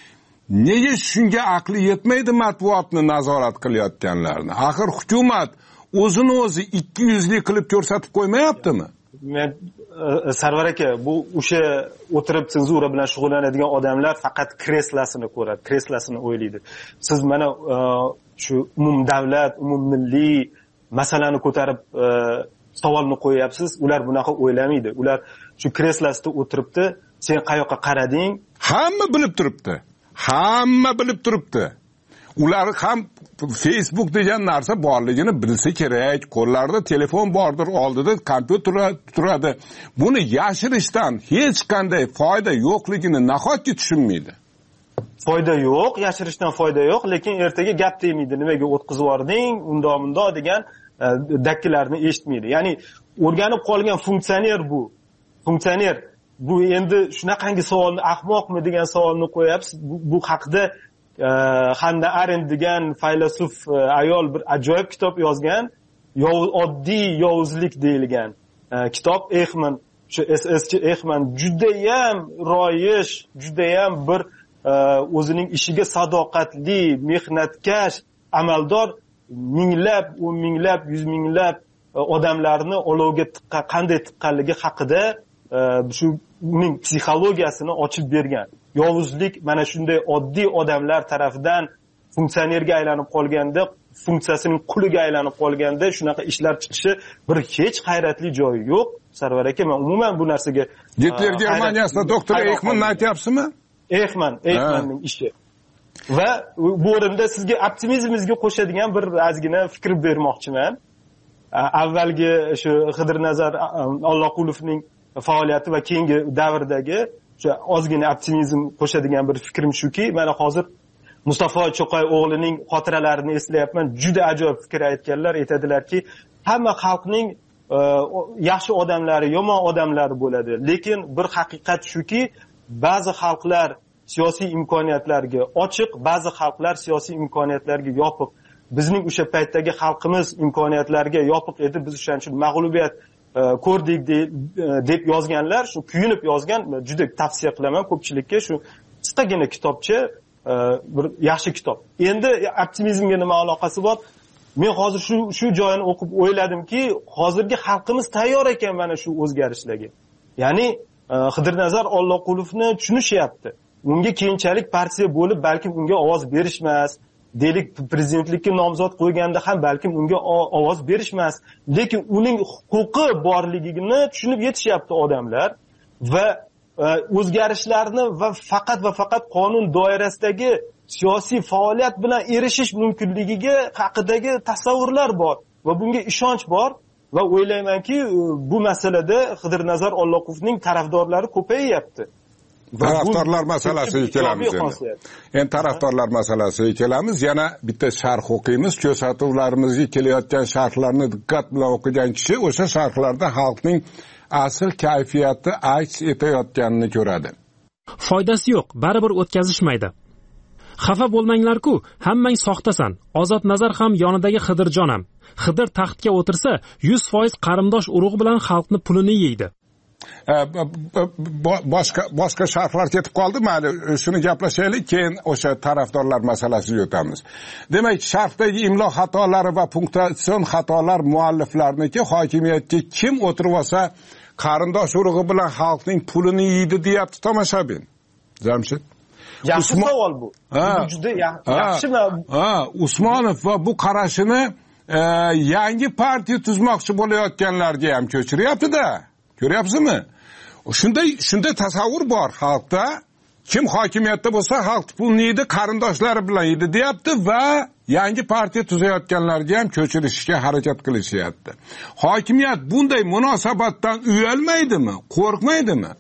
Nega shunga aqli yetmaydi matbuotni nazorat qilayotganlarni? Axir hukumat o'zini o'zi 200lik qilib ko'rsatib qo'ymayaptimi? Men Sarvar aka, bu o'sha o'tirib senzura bilan shug'ullanadigan odamlar faqat kreslasini ko'radi, kreslasini o'ylaydi. Siz mana shu umumdavlat, umummilliy masalani ko'tarib savolni qo'yapsiz, ular bunaqa o'ylamaydi. Ular shu kreslasida o'tiribdi, sen qayoqqa qarading? Hamma bilib turibdi. Hamma bilib turibdi. Ular ham Facebook degan narsa borligini bilsa kerak. Qo'llarida telefon bordir, oldida kompyuter turadi. Buni yashirishdan hech qanday foyda yo'qligini nahotki tushunmaydi. Foyda yo'q, yashirishdan foyda yo'q, lekin ertaga gap tegmaydi. Nimaga o'tkazib yording, undoq degan dakkilarni eshitmaydi. Ya'ni o'rganib qolgan funksioner bu. Funksioner bu endi shunaqangi savolni, ahmoqmi degan savolni qo'yapsiz. Bu haqida Hannah Arendt degan faylasuf ayol bir ajoyib kitob yozgan, oddiy yovuzlik deyilgan kitob. Ehman, shu SSchi Ehman judayam royish, judayam bir o'zining ishiga sadoqatli, mehnatkash amaldor, minglab, 10 minglab, 100 minglab odamlarni olovga qanday tiqqanligi haqida shu uning psixologiyasini ochib bergan. Yovuzlik mana shunday oddiy odamlar tarafidan funksionerga aylanib qolganda, funksiyasining quliga aylanib qolganda shunaqa ishlar chiqishi bir hech hayratli joyi yo'q. Sarvar aka, men umuman bu narsaga Hitler Germaniyasida doktor Ehmanni aytyapsizmi? Ehmanning ishi. Va bu o'rinda sizga optimizmingizga qo'shadigan bir ozgina fikr bermoqchiman. Avvalgi shu Xidirnazar Alloqulovning faoliyati va keyingi davrdagi ozgina optimizm qo'shadigan bir fikrim shuki, mana hozir Mustafa Cho'qay o'g'lining xotiralarini eslayapman. Juda ajoyib fikr aytganlar, aytadilarki, hamma xalqning yaxshi odamlari, yomon odamlari bo'ladi. Lekin bir haqiqat shuki, ba'zi xalqlar siyosiy imkoniyatlarga ochiq, ba'zi xalqlar siyosiy imkoniyatlarga yopiq. Bizning o'sha paytdagi xalqimiz imkoniyatlarga yopiq edi. Biz o'shaning uchun mag'lubiyat ko'rdik deb yozganlar, shu kuyunib yozgan, juda tavsiya qilaman ko'pchilikka. Shu qisqagina kitobcha, bir yaxshi kitob. Endi optimizmga nima aloqasi bor? Men hozir shu joyini o'qib o'yladimki, hozirgi xalqimiz tayyor ekan mana shu o'zgarishlarga. Ya'ni Xidirnazar Alloqulovni tushunishyapti. Unga keyinchalik partiya bo'lib, balkim unga ovoz berishmas, deylik prezidentlikka nomzod qo'yganda ham balkim unga ovoz berishmas, lekin uning huquqi borligini tushunib yetishyapti odamlar va o'zgarishlarni va faqat qonun doirasidagi siyosiy faoliyat bilan erishish mumkinligiga haqidagi tasavvurlar bor va bunga ishonch bor va o'ylaymanki bu masalada Xidirnazar Alloqulovning tarafdorlari ko'payyapti. tarafdorlar masalasiga kelamiz endi tarafdorlar masalasiga kelamiz. Yana bitta sharh o'qiymiz. Ko'rsatuvlarimizga kelayotgan sharhlarni diqqat bilan o'qigan kishi o'sha sharhlarda xalqning asl kayfiyati aks etayotganini ko'radi. Foydasi yo'q, baribir o'tkazishmaydi. Xafa bo'lmanglar-ku, hammang soxtasan. Ozod Nazar ham yonidagi Xidirjon ham. Xidir taxtga o'tirsa, 100% qarindosh urug' bilan xalqni pulini yeydi. Boshqa sharhlar ketib qoldi. Mayli, shuni gaplashaylik, keyin o'sha tarafdorlar masalasiga o'tamiz. Demak, sharhdagi imlo xatolari va punktatsion xatolar mualliflarniki, hokimiyatga kim o'tirib olsa, qarindosh urug'i bilan xalqning pulini yeydi deyapti tomoshabin. Jamshid, yaxshi savol bu. Juda yaxshimi? Usmonov va bu qarashini yangi partiya tuzmoqchi bo'layotganlarga ham ko'chiryapti-da. Ko'ryapsizmi? Shunday tasavvur bor xalqda. Kim hokimiyatda bo'lsa, xalq pulni yeydi, qarindoshlari bilan yeydi deyapti va yangi partiya tuzayotganlarga ham ko'chirishga harakat qilishyapti. Hokimiyat bunday munosabatdan uyalmaydimi? Qo'rqmaydimi?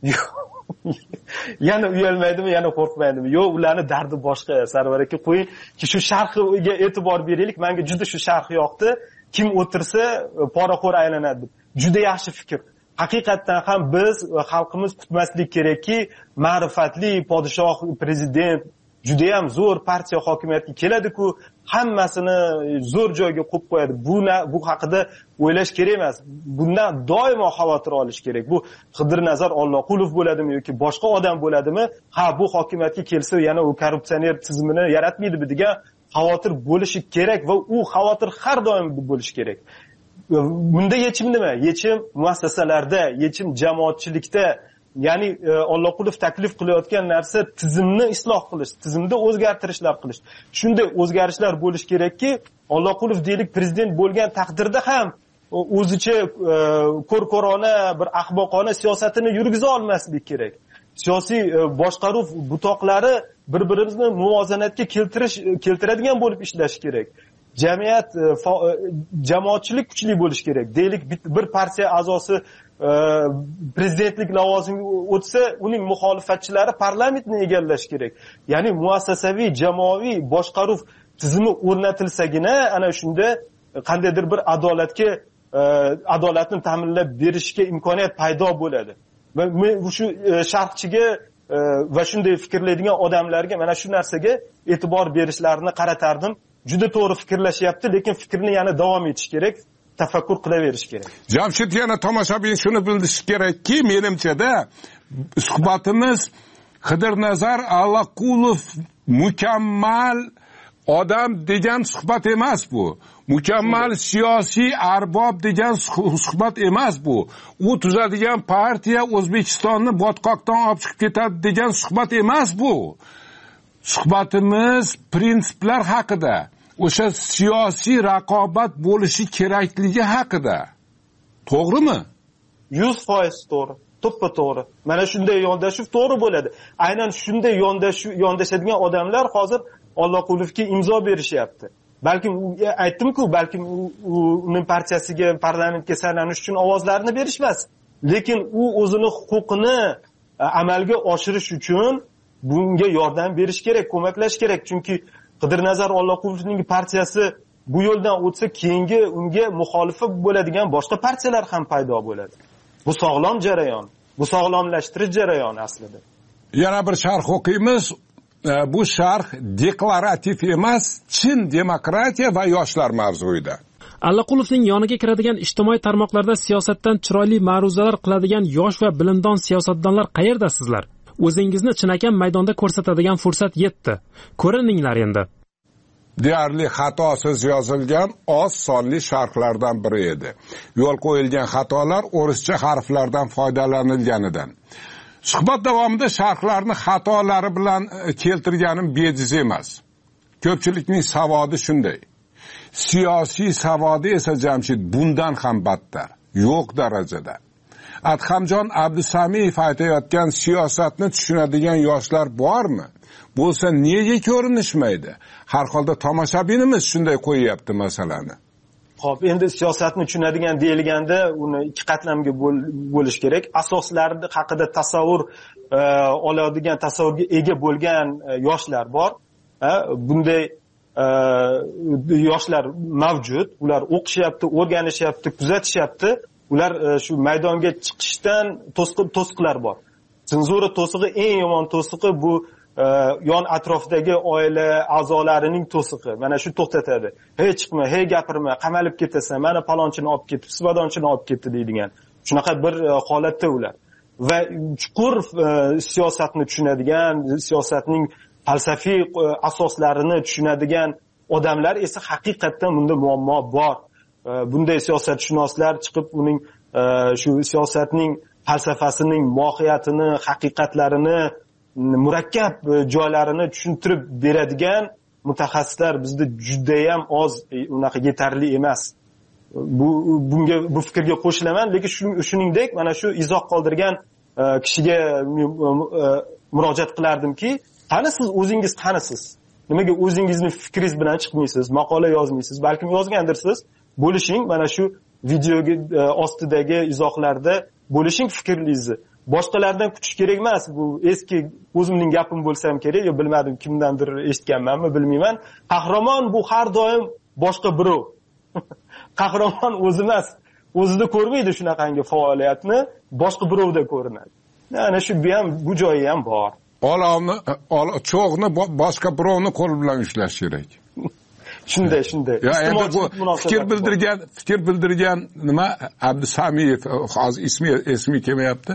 Yana uyalmaydimi, yana qo'rqmaydimi? Yo'q, ularning dardi boshqa. Sarvar aka, qo'ying ki shu sharhiga e'tibor beraylik. Menga juda shu sharh yoqdi. Kim o'tirsa, poraxo'r aylanadi. Juda yaxshi fikr. Haqiqatdan ham biz xalqimiz kutmaslik kerakki, ma'rifatli podshoh, prezident juda ham zo'r partiya hokimiyatga keladi-ku, hammasini zo'r joyga qo'yib qo'yadi. Bu haqida o'ylash kerak emas. Bundan doimo xavotir olish kerak. Bu Xidirnazar Alloqulov bo'ladimi yoki boshqa odam bo'ladimi? Ha, bu hokimiyatga kelsa yana u korrupsioner tizimini yaratmaydimi degan xavotir bo'lishi kerak va u xavotir har doim bo'lishi kerak. Bunda yechim nima? Yechim muassasalarda, yechim jamoatchilikda, ya'ni Alloqulov taklif qilayotgan narsa tizimni isloh qilish, tizimda o'zgartirishlar qilish. Shunday o'zgarishlar bo'lish kerakki, Alloqulov deylik prezident bo'lgan taqdirda ham o'zicha ko'rkorona, bir ahmoqona siyosatini yurgiza olmaslik kerak. Siyosiy boshqaruv butoqlari bir-birimizni muvozanatga keltiradigan bo'lib ishlash kerak. Jamiyat, jamoatchilik kuchli bo'lish kerak. Deylik, bir partiya a'zosi prezidentlik lavozimiga o'tsa, uning muxolifatchilari parlamentni egallash kerak. Ya'ni muassasaviy, jamoaviy boshqaruv tizimi o'rnatilsagina ana shunda qandaydir bir adolatni ta'minlab berishga imkoniyat paydo bo'ladi. Va shu sharhchiga va shunday fikrlaydigan odamlarga mana shu narsaga e'tibor berishlarini qaratardim. Juda to'g'ri fikrlashyapti, lekin fikrni yana davom etish kerak, tafakkur qilaverish kerak. Jamshid, yana tomoshabin shuni bilish kerakki, menimcha-da suhbatimiz Xidirnazar Alloqulov mukammal odam degan suhbat emas bu. Mukammal siyosiy arbob degan suhbat emas bu. U tuzadigan partiya O'zbekistonni botqoqdan olib chiqib ketadi degan suhbat emas bu. Suhbatimiz prinsiplar haqida, o'sha siyosiy raqobat bo'lishi kerakligi haqida. To'g'rimi? 100% to'g'ri. To'ppa to'g'ri. Mana shunday yondashuv to'g'ri bo'ladi. Aynan shunday yondashadigan odamlar hozir Alloqulovga imzo berishyapti. Balkim aytdim-ku, balkim uning partiyasiga parlamentga saylanish uchun ovozlarini berishmas. Lekin u o'zining huquqini amalga oshirish uchun bunga yordam berish kerak, ko'maklash kerak. Chunki Xidirnazar Alloqulovning partiyasi bu yo'ldan o'tsa, keyingi unga muxolifat bo'ladigan boshqa partiyalar ham paydo bo'ladi. Bu sog'lom jarayon, bu sog'lomlashtirish jarayoni aslida. Yana bir sharh o'qiymiz. Bu sharh deklarativ emas, chin demokratiya va yoshlar mavzuida. Alloqulovning yoniga kiradigan ijtimoiy tarmoqlarda siyosatdan chiroyli ma'ruzalar qiladigan yosh va bilimdon siyosatdonlar qayerdasizlar? O'zingizni chinakam maydonda ko'rsatadigan fursat yetdi. Ko'rininglar endi. Deyarli xatosiz yozilgan oz sonli sharhlardan biri edi. Yo'l qo'yilgan xatolar o'rischa harflardan foydalanilganidan. Suhbat davomida sharhlarni xatolari bilan keltirganim bejiz emas. Ko'pchilikning savodi shunday. Siyosiy savodi esa Jamshid bundan ham battar, yo'q darajada. Adhamjon Abdusamiyev aytayotgan siyosatni tushunadigan yoshlar bormi? Bo'lsa nega ko'rinishmaydi? Har holda tomoshabinimiz shunday qo'yyapti masalani. Xo'p, endi siyosatni tushunadigan deyilganda uni ikki qatlamga bo'lish kerak. Asoslar haqida tasavvur oladigan, tasavvurga ega bo'lgan yoshlar bor. Bunday yoshlar mavjud. Ular o'qishyapti, o'rganishyapti, kuzatishyapti. Ular shu maydonga chiqishdan to'siqlar bor. Senzura to'sig'i eng yomon to'sig'i bu yon atrofdagi oila a'zolarining to'sig'i. Mana shu to'xtatadi. Hey chiqma, hey gapirma, qamalib ketasan, mana palonchini olib ketib, sivadonchini olib ketdi deydigan. Shunaqa bir holatda ular. Va chuqur siyosatni tushunadigan, siyosatning falsafiy asoslarini tushunadigan odamlar esa haqiqatdan bunda muammo bor. Bunday siyosatshunoslar chiqib uning shu siyosatning falsafasining mohiyatini, haqiqatlarini, murakkab joylarini tushuntirib beradigan mutaxassislar bizda juda ham oz, unaqa yetarli emas. Bu fikrga qo'shilaman, lekin shuningdek mana shu izoh qoldirgan kishiga murojaat qilardimki, qani siz o'zingiz qanisiz? Nimaga o'zingizni fikringiz bilan chiqmaysiz, maqola yozmaysiz, balkim yozgandirsiz? Bo'lishing, mana shu videoga ostidagi izohlarda bo'lishing fikringizni. Boshqalardan kutish kerak emas. Bu eski o'zimning gapim bo'lsam kerak, yo bilmadim kimdandir eshitganmanmi, bilmayman. Qahramon bu har doim boshqa birov. Qahramon o'zi emas. O'zida ko'rmaydi shunaqangi faoliyatni, boshqa birovda ko'rinadi. Ana shu ham bu joyi ham bor. Cho'g'ni boshqa birovni qo'l bilan ushlash kerak. Shunday. Ya endi bu fikr bildirgan nima Abdusamiyev, hozir ismi kelmayapti.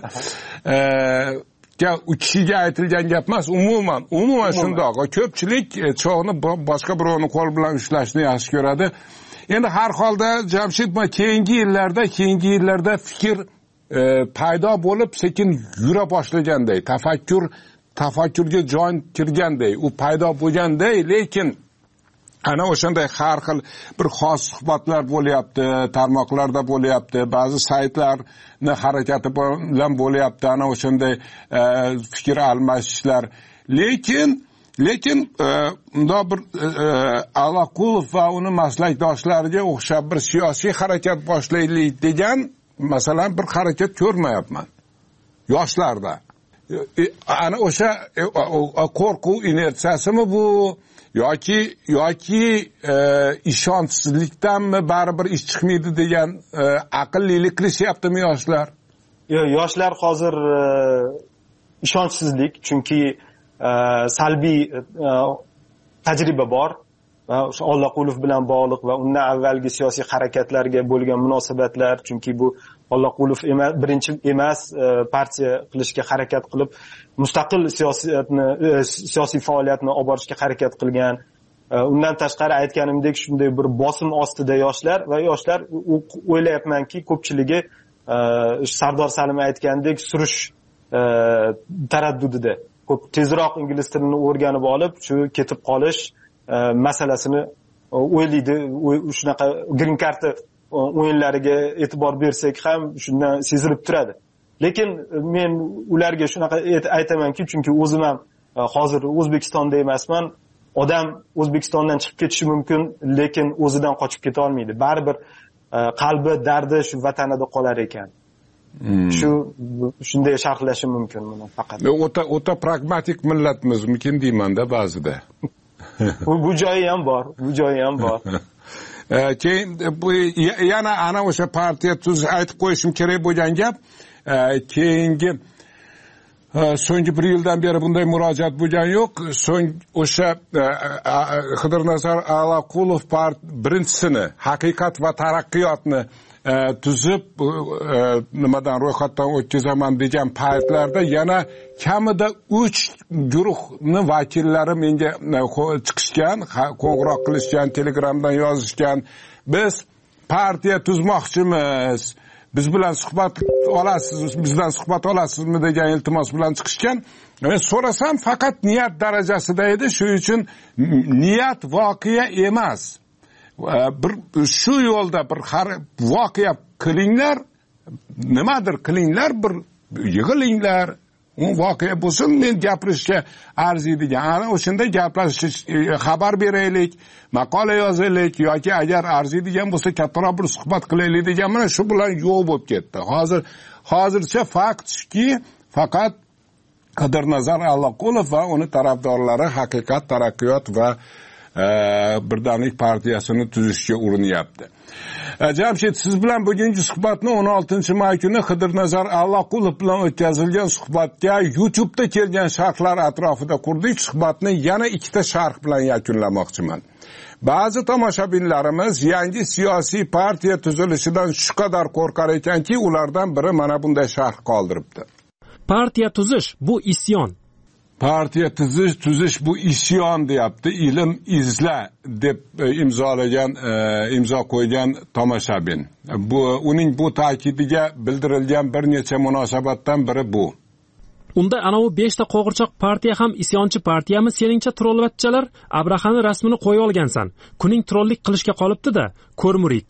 U kishiga aytilgan gap emas, umuman shundoq. Ko'pchilik cho'g'ni boshqa birovni qo'l bilan ushlashni yaxshi ko'radi. Endi har holda Jamshid, keyingi yillarda fikr paydo bo'lib sekin yura boshlaganday, tafakkurga jon kirganday, u paydo bo'lganday, lekin ana o'shanday har xil bir xos suhbatlar bo'lyapti, tarmoqlarda bo'lyapti, ba'zi saytlarni harakati bilan bo'lyapti, ana o'shanday fikr almashishlar. Lekin unda bir Alaqulov va uni maslakdoshlariga o'xshab bir siyosiy harakat boshlaylik degan, masalan, bir harakat ko'rmayapman yoshlarda. Ana o'sha qo'rquv inertsiyasimi bu yoki ishonchsizlikdanmi baribir ish chiqmaydi degan aqllilik qilishyaptimi yoshlar? Yoshlar hozir ishonchsizlik, chunki salbiy tajriba bor. O'sha Ollaqulov bilan bog'liq va undan avvalgi siyosiy harakatlarga bo'lgan munosabatlar, chunki bu Ollaqulov birinchi emas, partiya qilishga harakat qilib, mustaqil siyosiy faoliyatni olib borishga harakat qilgan. Undan tashqari aytganimdek, shunday bir bosim ostida yoshlar o'ylayapmanki, ko'pchiligi Sardor Salim aytgandek surish taraddudida. Ko'p tezroq ingliz tilini o'rganib olib, shu ketib qolish masalasini o'ylaydi. Shunaqa green card o'yinlariga e'tibor bersak ham shundan sezilib turadi. Lekin men ularga shunaqa aytamanki, chunki o'zim ham hozir O'zbekistonda emasman. Odam O'zbekistondan chiqib ketishi mumkin, lekin o'zidan qochib keta olmaydi. Baribir qalbi, dardi shu vatanida qolar ekan. Shunday sharhlashim mumkin buni faqat. O'ta pragmatik millatmizmikin deyman-da ba'zida. Bu joyi ham bor. Keyin bu yana ana o'sha partiya tuz aytib qo'yishim kerak bo'lgan gap, keyingi so'nggi bir yildan beri bunday murojaat bo'lgan yo'q. So'ng o'sha Xidirnazar Alaqulov birinchisini Haqiqat va taraqqiyotni tuzib nimadan ro'yxatdan o'tkazaman degan paytlarda yana kamida 3 guruhni vakillari menga chiqishgan, qo'ng'iroq qilishgan, Telegramdan yozishgan. Biz partiya tuzmoqchimiz, bizdan suhbat olasizmi degan iltimos bilan chiqishgan. Men so'rasam faqat niyat darajasida edi, shuning uchun niyat voqea emas. Bir shu yo'lda bir voqea qilinglar, nimadir qilinglar, bir yig'ilinglar, voqea bo'lsin, men gapirishga arziydigan. Ana o'shanda gaplashish, xabar beraylik, maqola yozaylik yoki agar arziydigan bo'lsa kattaroq bir suhbat qilaylik degan mana shu bilan yo'q bo'lib ketdi. Hozircha faktki, faqat Qidirnazar Allaqulov va uni tarafdorlari Haqiqat, Taraqqiyot va Birdamlik partiyasini tuzishga urinyapti. Jamshid, siz bilan bugungi suhbatni 16-may kuni Qidirnazar Allaqulov bilan o'tkazilgan suhbatga YouTube'da kelgan sharhlar atrofida qurdik. Suhbatni yana ikkita sharh bilan yakunlamoqchiman. Ba'zi tomoshabinlarimiz yangi siyosiy partiya tuzilishidan shu qadar qo'rqar ekanki, ulardan biri mana bunday sharh qoldiribdi. Partiya tuzish bu isyon. Partiya tuzish bu isyon deyapti. Ilm izla deb imzo qo'ygan tomoshabin. Uning bu ta'kidiga bildirilgan bir necha munosabatdan biri bu. Unda anavi 5 ta qo'g'irchoq partiya ham isyonchi partiyami? Seningcha trollvatchalar Abrahani rasmini qo'yib olgansan. Kuning trollik qilishga qolibdi-da, ko'rmurid.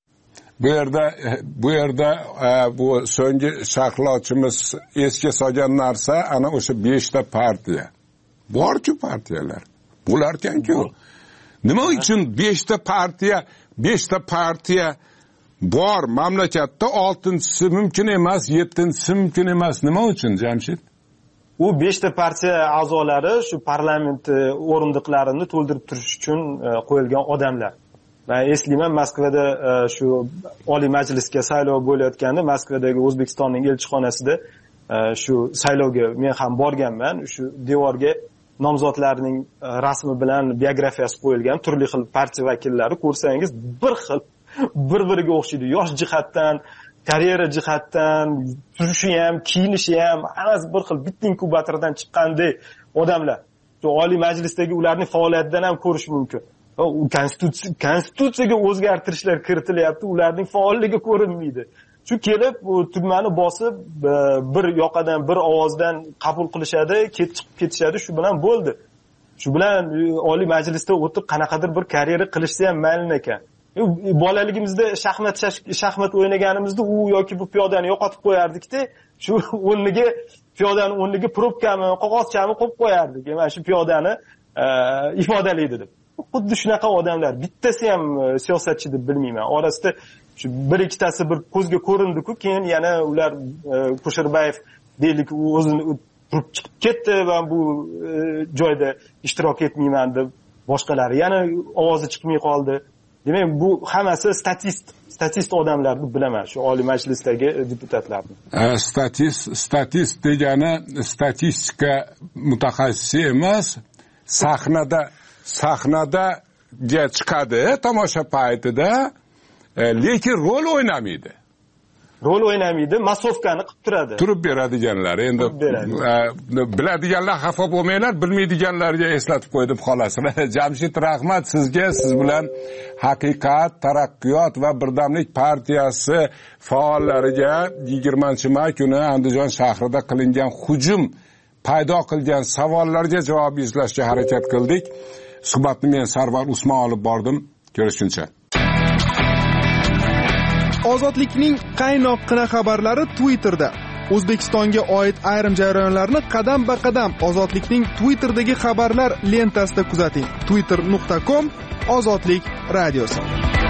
Bu yerda bu so'nggi sharhlovchimiz esga solgan narsa ana o'sha 5 ta partiya. Bor-ku partiyalar. Bularkan-ku. Nima uchun 5 ta partiya bor mamlakatda 6-si mumkin emas, 7-si mumkin emas? Nima uchun, Jamshid? U 5 ta partiya a'zolari shu parlament o'rindiqlarini to'ldirib turish uchun qo'yilgan odamlar. Men eslayman, Moskvada shu Oliy Majlisga saylov bo'layotganda Moskvadagi O'zbekistonning elchixonasida shu saylovga men ham borganman. Shu devorga nomzodlarning rasmi bilan biografiyasi qo'yilgan turli xil partiya vakillari ko'rsangiz bir xil bir-biriga o'xshaydi. Yosh jihatdan, karyera jihatdan, turishi ham, kiyinishi ham hammasi bir xil, bitta inkubatordan chiqqanday odamlar. Shu Oliy Majlisdagi ularning faoliyatidan ham ko'rish mumkin. Konstitutsiyaga o'zgartirishlar kiritilyapti, ularning faolligi ko'rinmaydi. Shu kelib tugmani bosib bir yoqadan bir ovozdan qabul qilishadi, chiqib ketishadi, shu bilan bo'ldi. Shu bilan Oliy Majlisda o'tib qanaqadir bir karyera qilishsa ham mayli ekan. Bolaligimizda shaxmat o'ynaganimizda u yoki bu piyodani yo'qotib qo'yardik-da, shu piyodani o'rniga probkami, qog'ozchami qo'yib qo'yardik. Mana shu piyodani ifodalaydi deb. Xuddi shunaqa odamlar. Bittasi ham siyosatchi deb bilmayman. Orasida shu bir ikkitasi bir ko'zga ko'rindi-ku, keyin yana ular Kusherbayev deylik o'zini turib chiqib ketdi va bu joyda ishtirok etmayman deb boshqalari yana ovozi chiqmay qoldi. Demak, bu hammasi statist odamlar deb bilaman, shu Oliy Majlisdagi deputatlarni. Statist degani statistika mutaxassisi emas, sahnada chiqadi tomosha paytida, lekin rol o'ynamaydi. Masovkani qilib turadi. Turib beradiganlar. Endi biladiganlar xafa bo'lmanglar, bilmaydiganlarga eslatib qo'ydim xolos. Jamshid, rahmat sizga. Siz bilan Haqiqat, Taraqqiyot va Birdamlik partiyasi faollariga 20-may kuni Andijon shahrida qilingan hujum paydo qilgan savollarga javob izlashga harakat qildik. Suhbatni men Sarvar Usmon olib bordim. Ko'rishguncha. Ozodlikning qaynoqqina xabarlari Twitterda. O'zbekistonga oid ayrim jarayonlarni qadam-ba-qadam Ozodlikning Twitter'dagi xabarlar lentasida kuzating. twitter.com Ozodlik radiosi.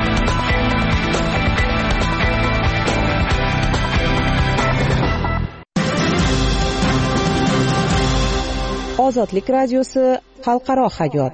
Ozodlik radiosi xalqaro hayot.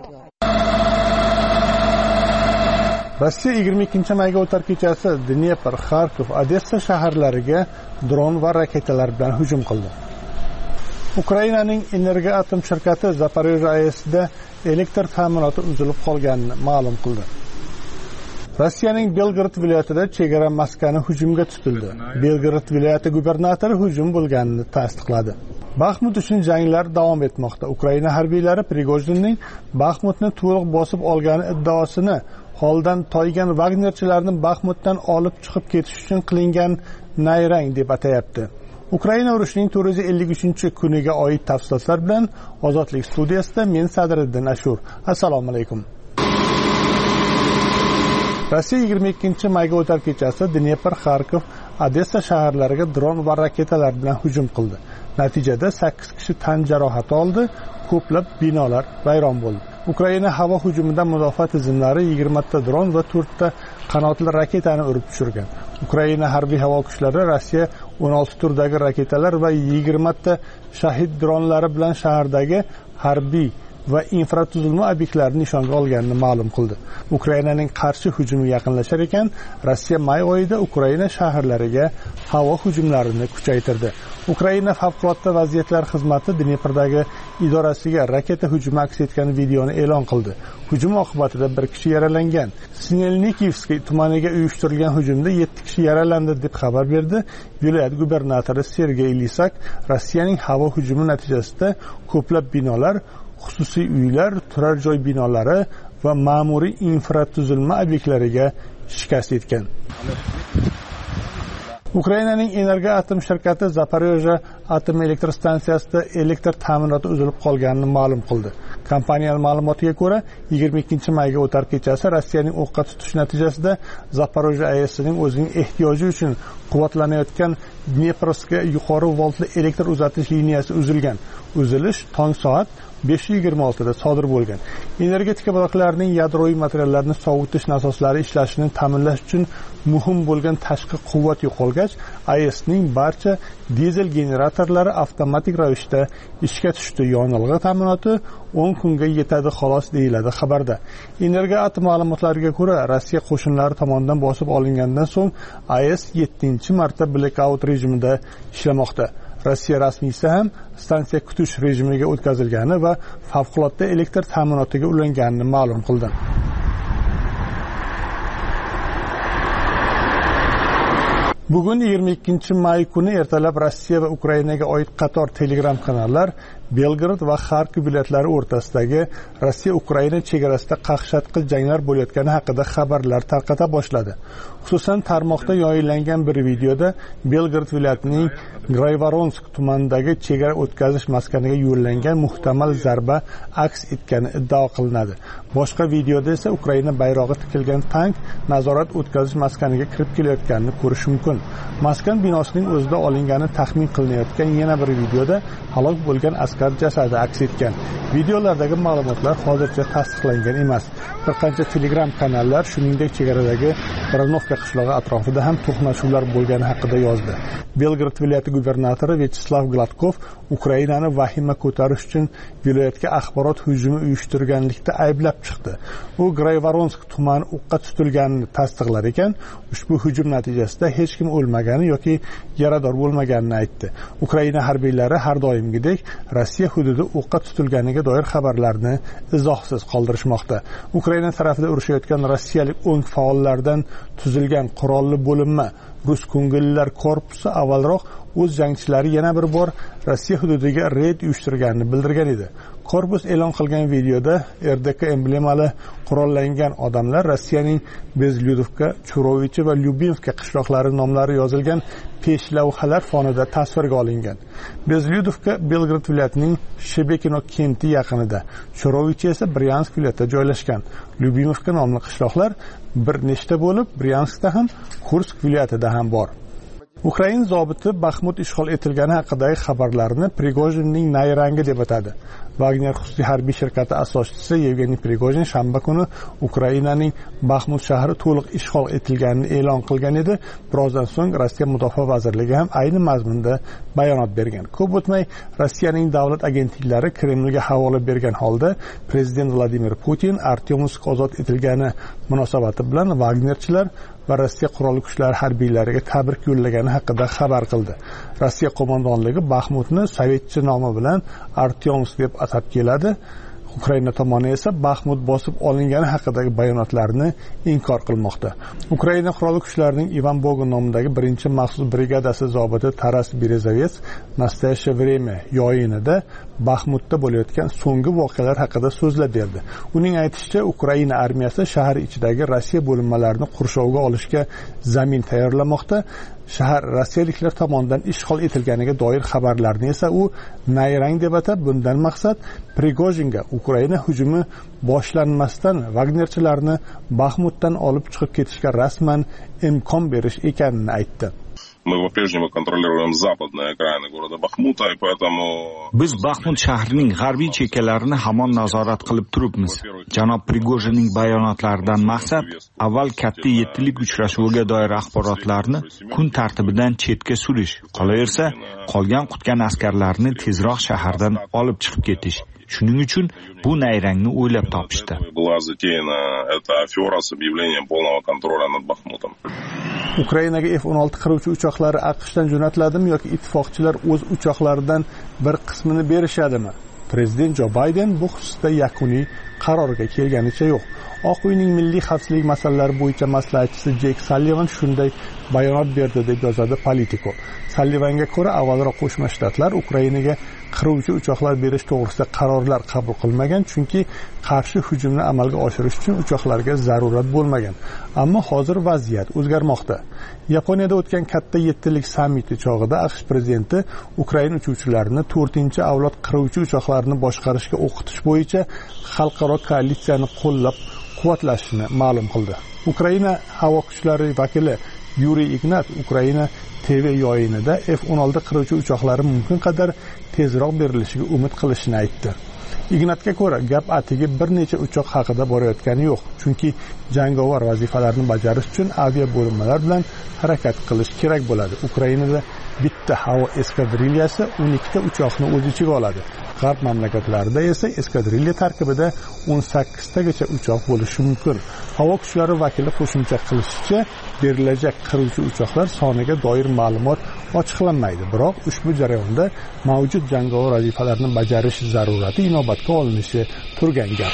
Rossiya 22-mayga o'tar kechasi Dnepr, Xarkov, Odessa shaharlariga dron va raketalar bilan hujum qildi. Ukrainaning Energoatom shirkati Zaporojye AESda elektr ta'minoti uzilib qolganini ma'lum qildi. Rossiyaning Belgorod viloyatida chegara maskani hujumga tutildi. Belgorod viloyati gubernatori hujum bo'lganini tasdiqladi. Baxmut uchun janglar davom etmoqda. Ukraina harbiylari Prigojinning Baxmutni to'liq bosib olgani iddaosini holdan toygan Wagnerchilarni Baxmutdan olib chiqib ketish uchun qilingan nayrang deb atayapti. Ukraina urushining 453-kuniga oid tafsilotlar bilan Ozodlik studiyasida men Sadriddin Ashur. Assalomu alaykum. Rossiya 22-mayga o'tar kechasi Dnepr, Xarkov, Odessa shaharlariga dron va raketalar bilan hujum qildi. Natijada 8 kishi tan jarohati oldi, ko'plab binolar vayron bo'ldi. Ukraina havo hujumidan mudofaa tizimlari 20 ta dron va 4 ta qanotli raketani urib tushirgan. Ukraina harbiy havo kuchlari Rossiya 16 turdagi raketalar va 20 ta shahid dronlari bilan shahardagi harbiy va infratuzilma obyektlarini nishonga olganini ma'lum qildi. Ukrainaning qarshi hujumi yaqinlashar ekan, Rossiya may oyida Ukraina shaharlariga havo hujumlarini kuchaytirdi. Ukraina favqulodda vaziyatlar xizmati Dneprdagi idorasiga raketa hujumi aks etgan videoni e'lon qildi. Hujum oqibatida 1 kishi yaralangan. Snelnikivskiy tumaniga uyushtirilgan hujumda 7 kishi yaralandi deb xabar berdi viloyat gubernatori Sergey Lisak. Rossiyaning havo hujumi natijasida ko'plab binolar, xususiy uylar, turar joy binolari va ma'muriy infratuzilma obyektlariga shikast yetgan. Ukrainaning Energoatom shirkati Zaporojye atom elektr stansiyasida elektr ta'minoti uzilib qolganini ma'lum qildi. Kompaniyaning ma'lumotiga ko'ra, 22-mayga o'tar kechasi Rossiyaning o'qqa tutish natijasida Zaporojye AESning o'zining ehtiyoji uchun quvvatlanayotgan Dneprovga yuqori voltli elektr uzatish liniyasi uzilgan. Uzilish tong soat 5:26 da sodir bo'lgan. Energetika bloklarining yadroviy materiallarni sovutish nasoslari ishlashini ta'minlash uchun muhim bo'lgan tashqi quvvat yo'qolgach, AESning barcha dizel generatorlari avtomatik ravishda ishga tushdi. Yonilg'i ta'minoti 10 kunga yetadi xolos deyiladi xabarda. Energoatom ma'lumotlariga ko'ra, Rossiya qo'shinlari tomonidan bosib olingandan so'ng AES 7-marta blackout rejimida ishlamoqda. Rossiya rasmiysi ham stansiya kutish rejimiga o'tkazilgani va favqulodda elektr ta'minotiga ulanganini ma'lum qildi. Bugun 22-may kuni ertalab Rossiya va Ukrainaga oid qator Telegram kanallar Belgrad va Kharkiv viloyatlari o'rtasidagi Rossiya-Ukraina chegarasida qaqshatqich janglar bo'layotgani haqida xabarlar tarqata boshladi. Xususan, tarmoqda yoyinlangan bir videoda Belgrad viloyatining Grayvoronsk tumanidagi chegara o'tkazish maskaniga yo'llangan muhtamal zarba aks etgani iddao qilinadi. Boshqa videoda esa Ukraina bayrog'i tikilgan tank nazorat o'tkazish maskaniga kirib kelayotganini ko'rish mumkin. Maskan binosining o'zida olingani taxmin qilinayotgan yana bir videoda halok bo'lgan askar jasadi aks etgan. Videolardagi ma'lumotlar hozircha tasdiqlangan emas. Bir qancha Telegram kanallar shuningdek chegaradagi Baranovka qishlog'i atrofida ham to'qnashuvlar bo'lgani haqida yozdi. Belgrad viloyati gubernatori Vyacheslav Gladkov Ukrainani vahima ko'tarish uchun viloyatga axborot hujumi uyushtirganlikda ayblab chiqdi. U Grayvoronsk tumani o'qqa tutilganini tasdiqlar ekan, ushbu hujum natijasida hech kim o'lmagani yoki yarador bo'lmaganini aytdi. Ukraina harbiylari har doimgidek Rossiya hududi o'qqa tutilganiga doir xabarlarni izohsiz qoldirishmoqda. Ukraina tarafida urushayotgan rossiyalik o'ng faollardan tuzilgan qurolli bo'linma Rus ko'ngillilar korpusi avvalroq o'z jangchilari yana bir bor Rossiya hududiga reyd uyushtirganini bildirgan edi. Korpus e'lon qilgan videoda RDK emblemali qurollangan odamlar Rossiyaning Bezlyudovka, Churovich va Lyubinska qishloqlari nomlari yozilgan peshlavhalar fonida tasvirga olingan. Bezlyudovka Belgrad viloyatining Shebekino kenti yaqinida, Churovich esa Bryansk viloyatida joylashgan. Lyubinovka nomli qishloqlar bir nechta bo'lib, Bryanskda ham, Kursk viloyatida ham bor. Ukraina zobiti Baxmut ishg'ol etilgani haqidagi xabarlarni Prigojinning nayrangi deb atadi. Wagner xususiy harbiy shirkati asoschisi Yevgeniy Prigojin shanba kuni Ukrainaning Baxmut shahri to'liq ishg'ol etilganini e'lon qilgan edi. Birozdan so'ng Rossiya mudofaa vazirligi ham ayni mazmunda bayonot bergan. Ko'p o'tmay Rossiyaning davlat agentliklari Kremlga havola bergan holda prezident Vladimir Putin Artyomsk ozod etilgani munosabati bilan Wagnerchilar va Rossiya qurolli kuchlari harbiylariga tabrik yo'llagani haqida xabar qildi. Rossiya qo'mondonligi Baxmutni sovetcha nomi bilan Artyomsk deb atab keladi. Ukraina tomoni esa Baxmut bosib olingani haqidagi bayonotlarni inkor qilmoqda. Ukraina qurolli kuchlarining Ivan Bogun nomidagi 1-maxsus brigadasi zobiti Taras Berezovets Nastoyaщее время yoyinida Baxmutda bo'layotgan so'nggi voqealar haqida so'zlab berdi. Uning aytishicha, Ukraina armiyasi shahar ichidagi Rossiya bo'linmalarini qurshovga olishga zamin tayyorlamoqda. Shahar rossiyaliklar tomonidan ishg'ol etilganiga doir xabarlarni esa u nayrang deb atab, bundan maqsad Prigojinga Ukraina hujumi boshlanmasdan Wagnerchilarni Baxmutdan olib chiqib ketishga rasman imkon berish ekanini aytdi. Мы по-прежнему контролируем западные окраины города Бахмута, и поэтому... Biz Baxmut shahrining g'arbiy chekkalarini hamon nazorat qilib turibmiz. Janob Prigojinning bayonotlaridan maqsad avval katta 7lik uchrashuviga doir axborotlarni kun tartibidan chetga surish, qolaversa qolgan qutgan askarlarni tezroq shahardan olib chiqib ketish. Shuning uchun bu nayrangni o'ylab topishdi. Была затеяна эта афера с объявлением полного контроля над Бахмутом. Ukrainaga F-16 qiruvchi uchoqlari AQShdan jo'natiladimi yoki ittifoqchilar o'z uchoqlaridan bir qismini berishadimi? Prezident Jo Bayden bu xususda yakuniy qarorga kelganicha yo'q. Oq uyning milliy xavfsizlik masalalari bo'yicha maslahatchisi Jek Sallivan shunday bayonot berdi deb yozadi Politico. Sallivanga ko'ra, avvalroq Qo'shma Shtatlar Ukrainaga qiruvchi uchoqlar berish to'g'risida qarorlar qabul qilmagan, chunki qarshi hujumni amalga oshirish uchun uchoqlarga zarurat bo'lmagan. Ammo hozir vaziyat o'zgarmoqda. Yaponiyada o'tgan katta 7lik sammiti chog'ida AQSh prezidenti Ukraina uchuvchilarini 4-avlod qiruvchi uchoqlarni boshqarishga o'qitish bo'yicha xalqaro koalitsiyani qo'llab-quvvatlashini ma'lum qildi. Ukraina havo kuchlari vakili Yuriy Ignat Ukraina TV yoyinida F-16 qiruvchi uchoqlari mumkin qadar tezroq berilishiga umid qilishini aytdi. Ignatga ko'ra, gap atigi bir necha uchoq haqida borayotgani yo'q, chunki jangovar vazifalarni bajarish uchun avia bo'linmalar bilan harakat qilish kerak bo'ladi. Ukrainada bitta havo eskadriliyasi 12 ta uchoqni o'z ichiga oladi. G'arb mamlakatlarida esa eskadrilya tarkibida 18 tagacha uchoq bo'lishi mumkin. Havo kuchlari vakili qo'shimcha qilishicha, berilajak qiruvchi uchoqlar soniga doir ma'lumot ochiqlanmaydi. Biroq ushbu jarayonda mavjud jangovar vazifalarni bajarish zarurati inobatga olinishi turgan gap.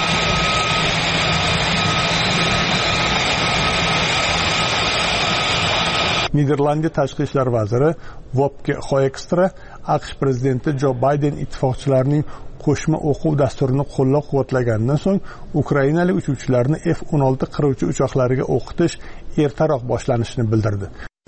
Niderlandiya tashqi ishlar vaziri Wopke Hoekstra AQSh prezidenti Jo Bayden ittifoqchilarining qo'shma o'quv dasturini qo'llab-quvvatlagandan so'ng ukrainalik uchuvchilarni F-16 qiruvchi uchoqlariga o'qitish ertaroq boshlanishini bildirdi.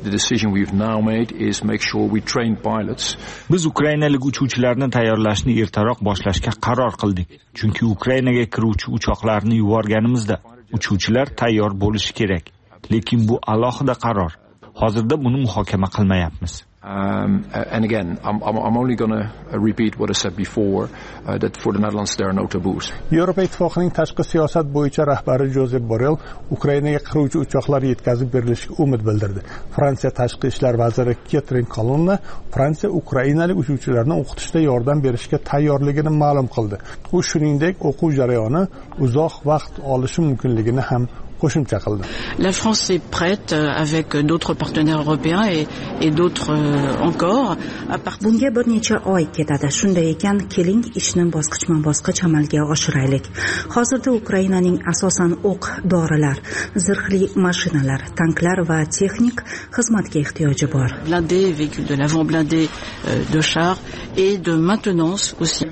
Biz ukrainalik uchuvchilarni tayyorlashni ertaroq boshlashga qaror qildik. Chunki Ukrainaga kiruvchi uchoqlarni yuborganimizda uchuvchilar tayyor bo'lishi kerak. Lekin bu alohida qaror. Hozirda buni muhokama qilmayapmiz. And again, I'm only going to repeat what I said before, that for the Netherlands there are no taboos. Yevropa Ittifoqining tashqi siyosat bo'yicha rahbari Josep Borrell Ukrainaga qiruvchi uchoqlar yetkazib berilishiga umid bildirdi. Fransiya tashqi ishlar vaziri Catherine Colonna Fransiya ukrainalik uchuvchilarni o'qitishda yordam berishga tayyorligini ma'lum qildi. U shuningdek o'quv jarayoni uzoq vaqt olishi mumkinligini ham qo'shimcha qildi. La France est prête avec d'autres partenaires européens et d'autres encore. Bunga bir necha oy ketadi. Shunday ekan, keling ishni bosqichma-bosqich amalga oshiraylik. Hozirda Ukrainaning asosan o'q, dorilar, zirhli mashinalar, tanklar va texnik xizmatga ehtiyoji bor. Blindés, véhicules de l'avant blindés, de chars et de maintenance aussi.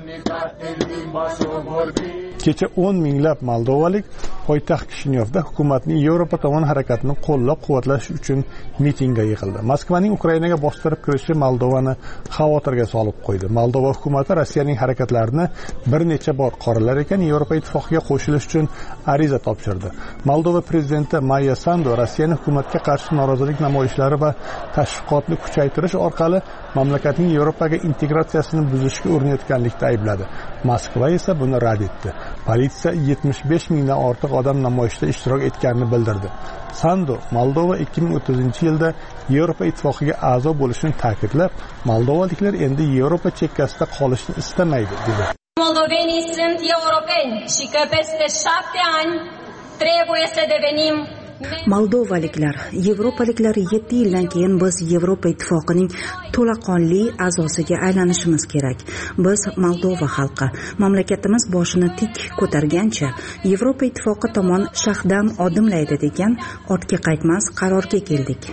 Kecha 10 minglab moldovalik poytaxt Kishinyovda hukumatning Yevropa tomon harakatini qo'llab-quvvatlash uchun mitingga yig'ildi. Moskvaning Ukrainaga bostirib kirishi Moldovani xavotirga solib qo'ydi. Moldova hukumati Rossiyaning harakatlarini bir necha bor qoralar ekan, Yevropa ittifoqiga qo'shilish uchun ariza topshirdi. Moldova prezidenti Maya Sandu Rossiyaning hukumatga qarshi norozilik namoyishlari va tashviqotni kuchaytirish orqali mamlakatning Yevropaga integratsiyasini buzishga urinayotganlikda aybladi. Moskva esa buni rad etdi. Politsiya 75 mingdan ortiq odam namoyishda ishtirok etganini bildirdi. Sandu Moldova 2030-yilda Yevropa ittifoqiga a'zo bo'lishini ta'kidlab, moldovaliklar endi Yevropa chekkasida qolishni istamaydi dedi. Moldovenii sunt europeni și că peste 7 ani trebuie să devenim Moldovaliklar, yevropaliklar 7 yildan keyin biz Yevropa ittifoqining to'laqonli a'zosiga aylanishimiz kerak. Biz Moldova xalqi, mamlakatimiz boshini tik ko'targancha Yevropa ittifoqi tomon shaxdam odimlaydi degan ortga qaytmas qarorga keldik.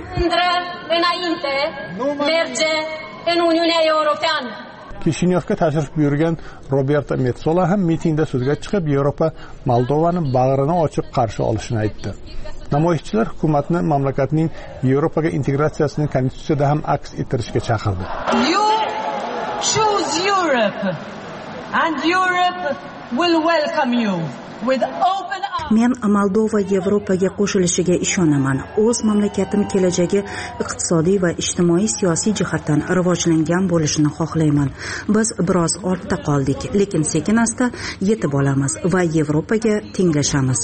Kishinyovga tashrif buyurgan Roberta Metsola ham mitingda so'zga chiqib, Yevropa Moldovani bag'rini ochib qarshi olishini aytdi. Namoyishchilar hukumatni mamlakatning Yevropaga integratsiyasini konstitutsiyada ham aks ettirishga chaqirdi. You choose Europe and Europe will welcome you with open arms. men Moldova Yevropaga qo'shilishiga ishonaman. O'z mamlakatim kelajagi iqtisodiy va ijtimoiy siyosiy jihatdan rivojlangan bo'lishini xohlayman. Biz biroz ortda qoldik, lekin sekin-asta yetib olamiz va Yevropaga tenglashamiz.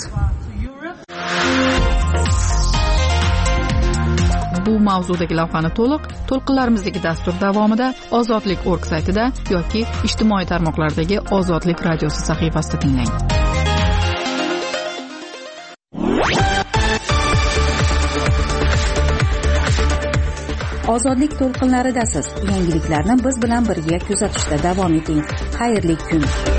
Bu mavzudagi lavhani to'lqinlarimizdagi dastur davomida ozodlik.org saytida yoki ijtimoiy tarmoqlardagi Ozodlik radiosi sahifasida tinglang. Ozodlik to'lqinlaridasiz. Yangiliklarni biz bilan birga kuzatishda davom eting. Xayrli kun.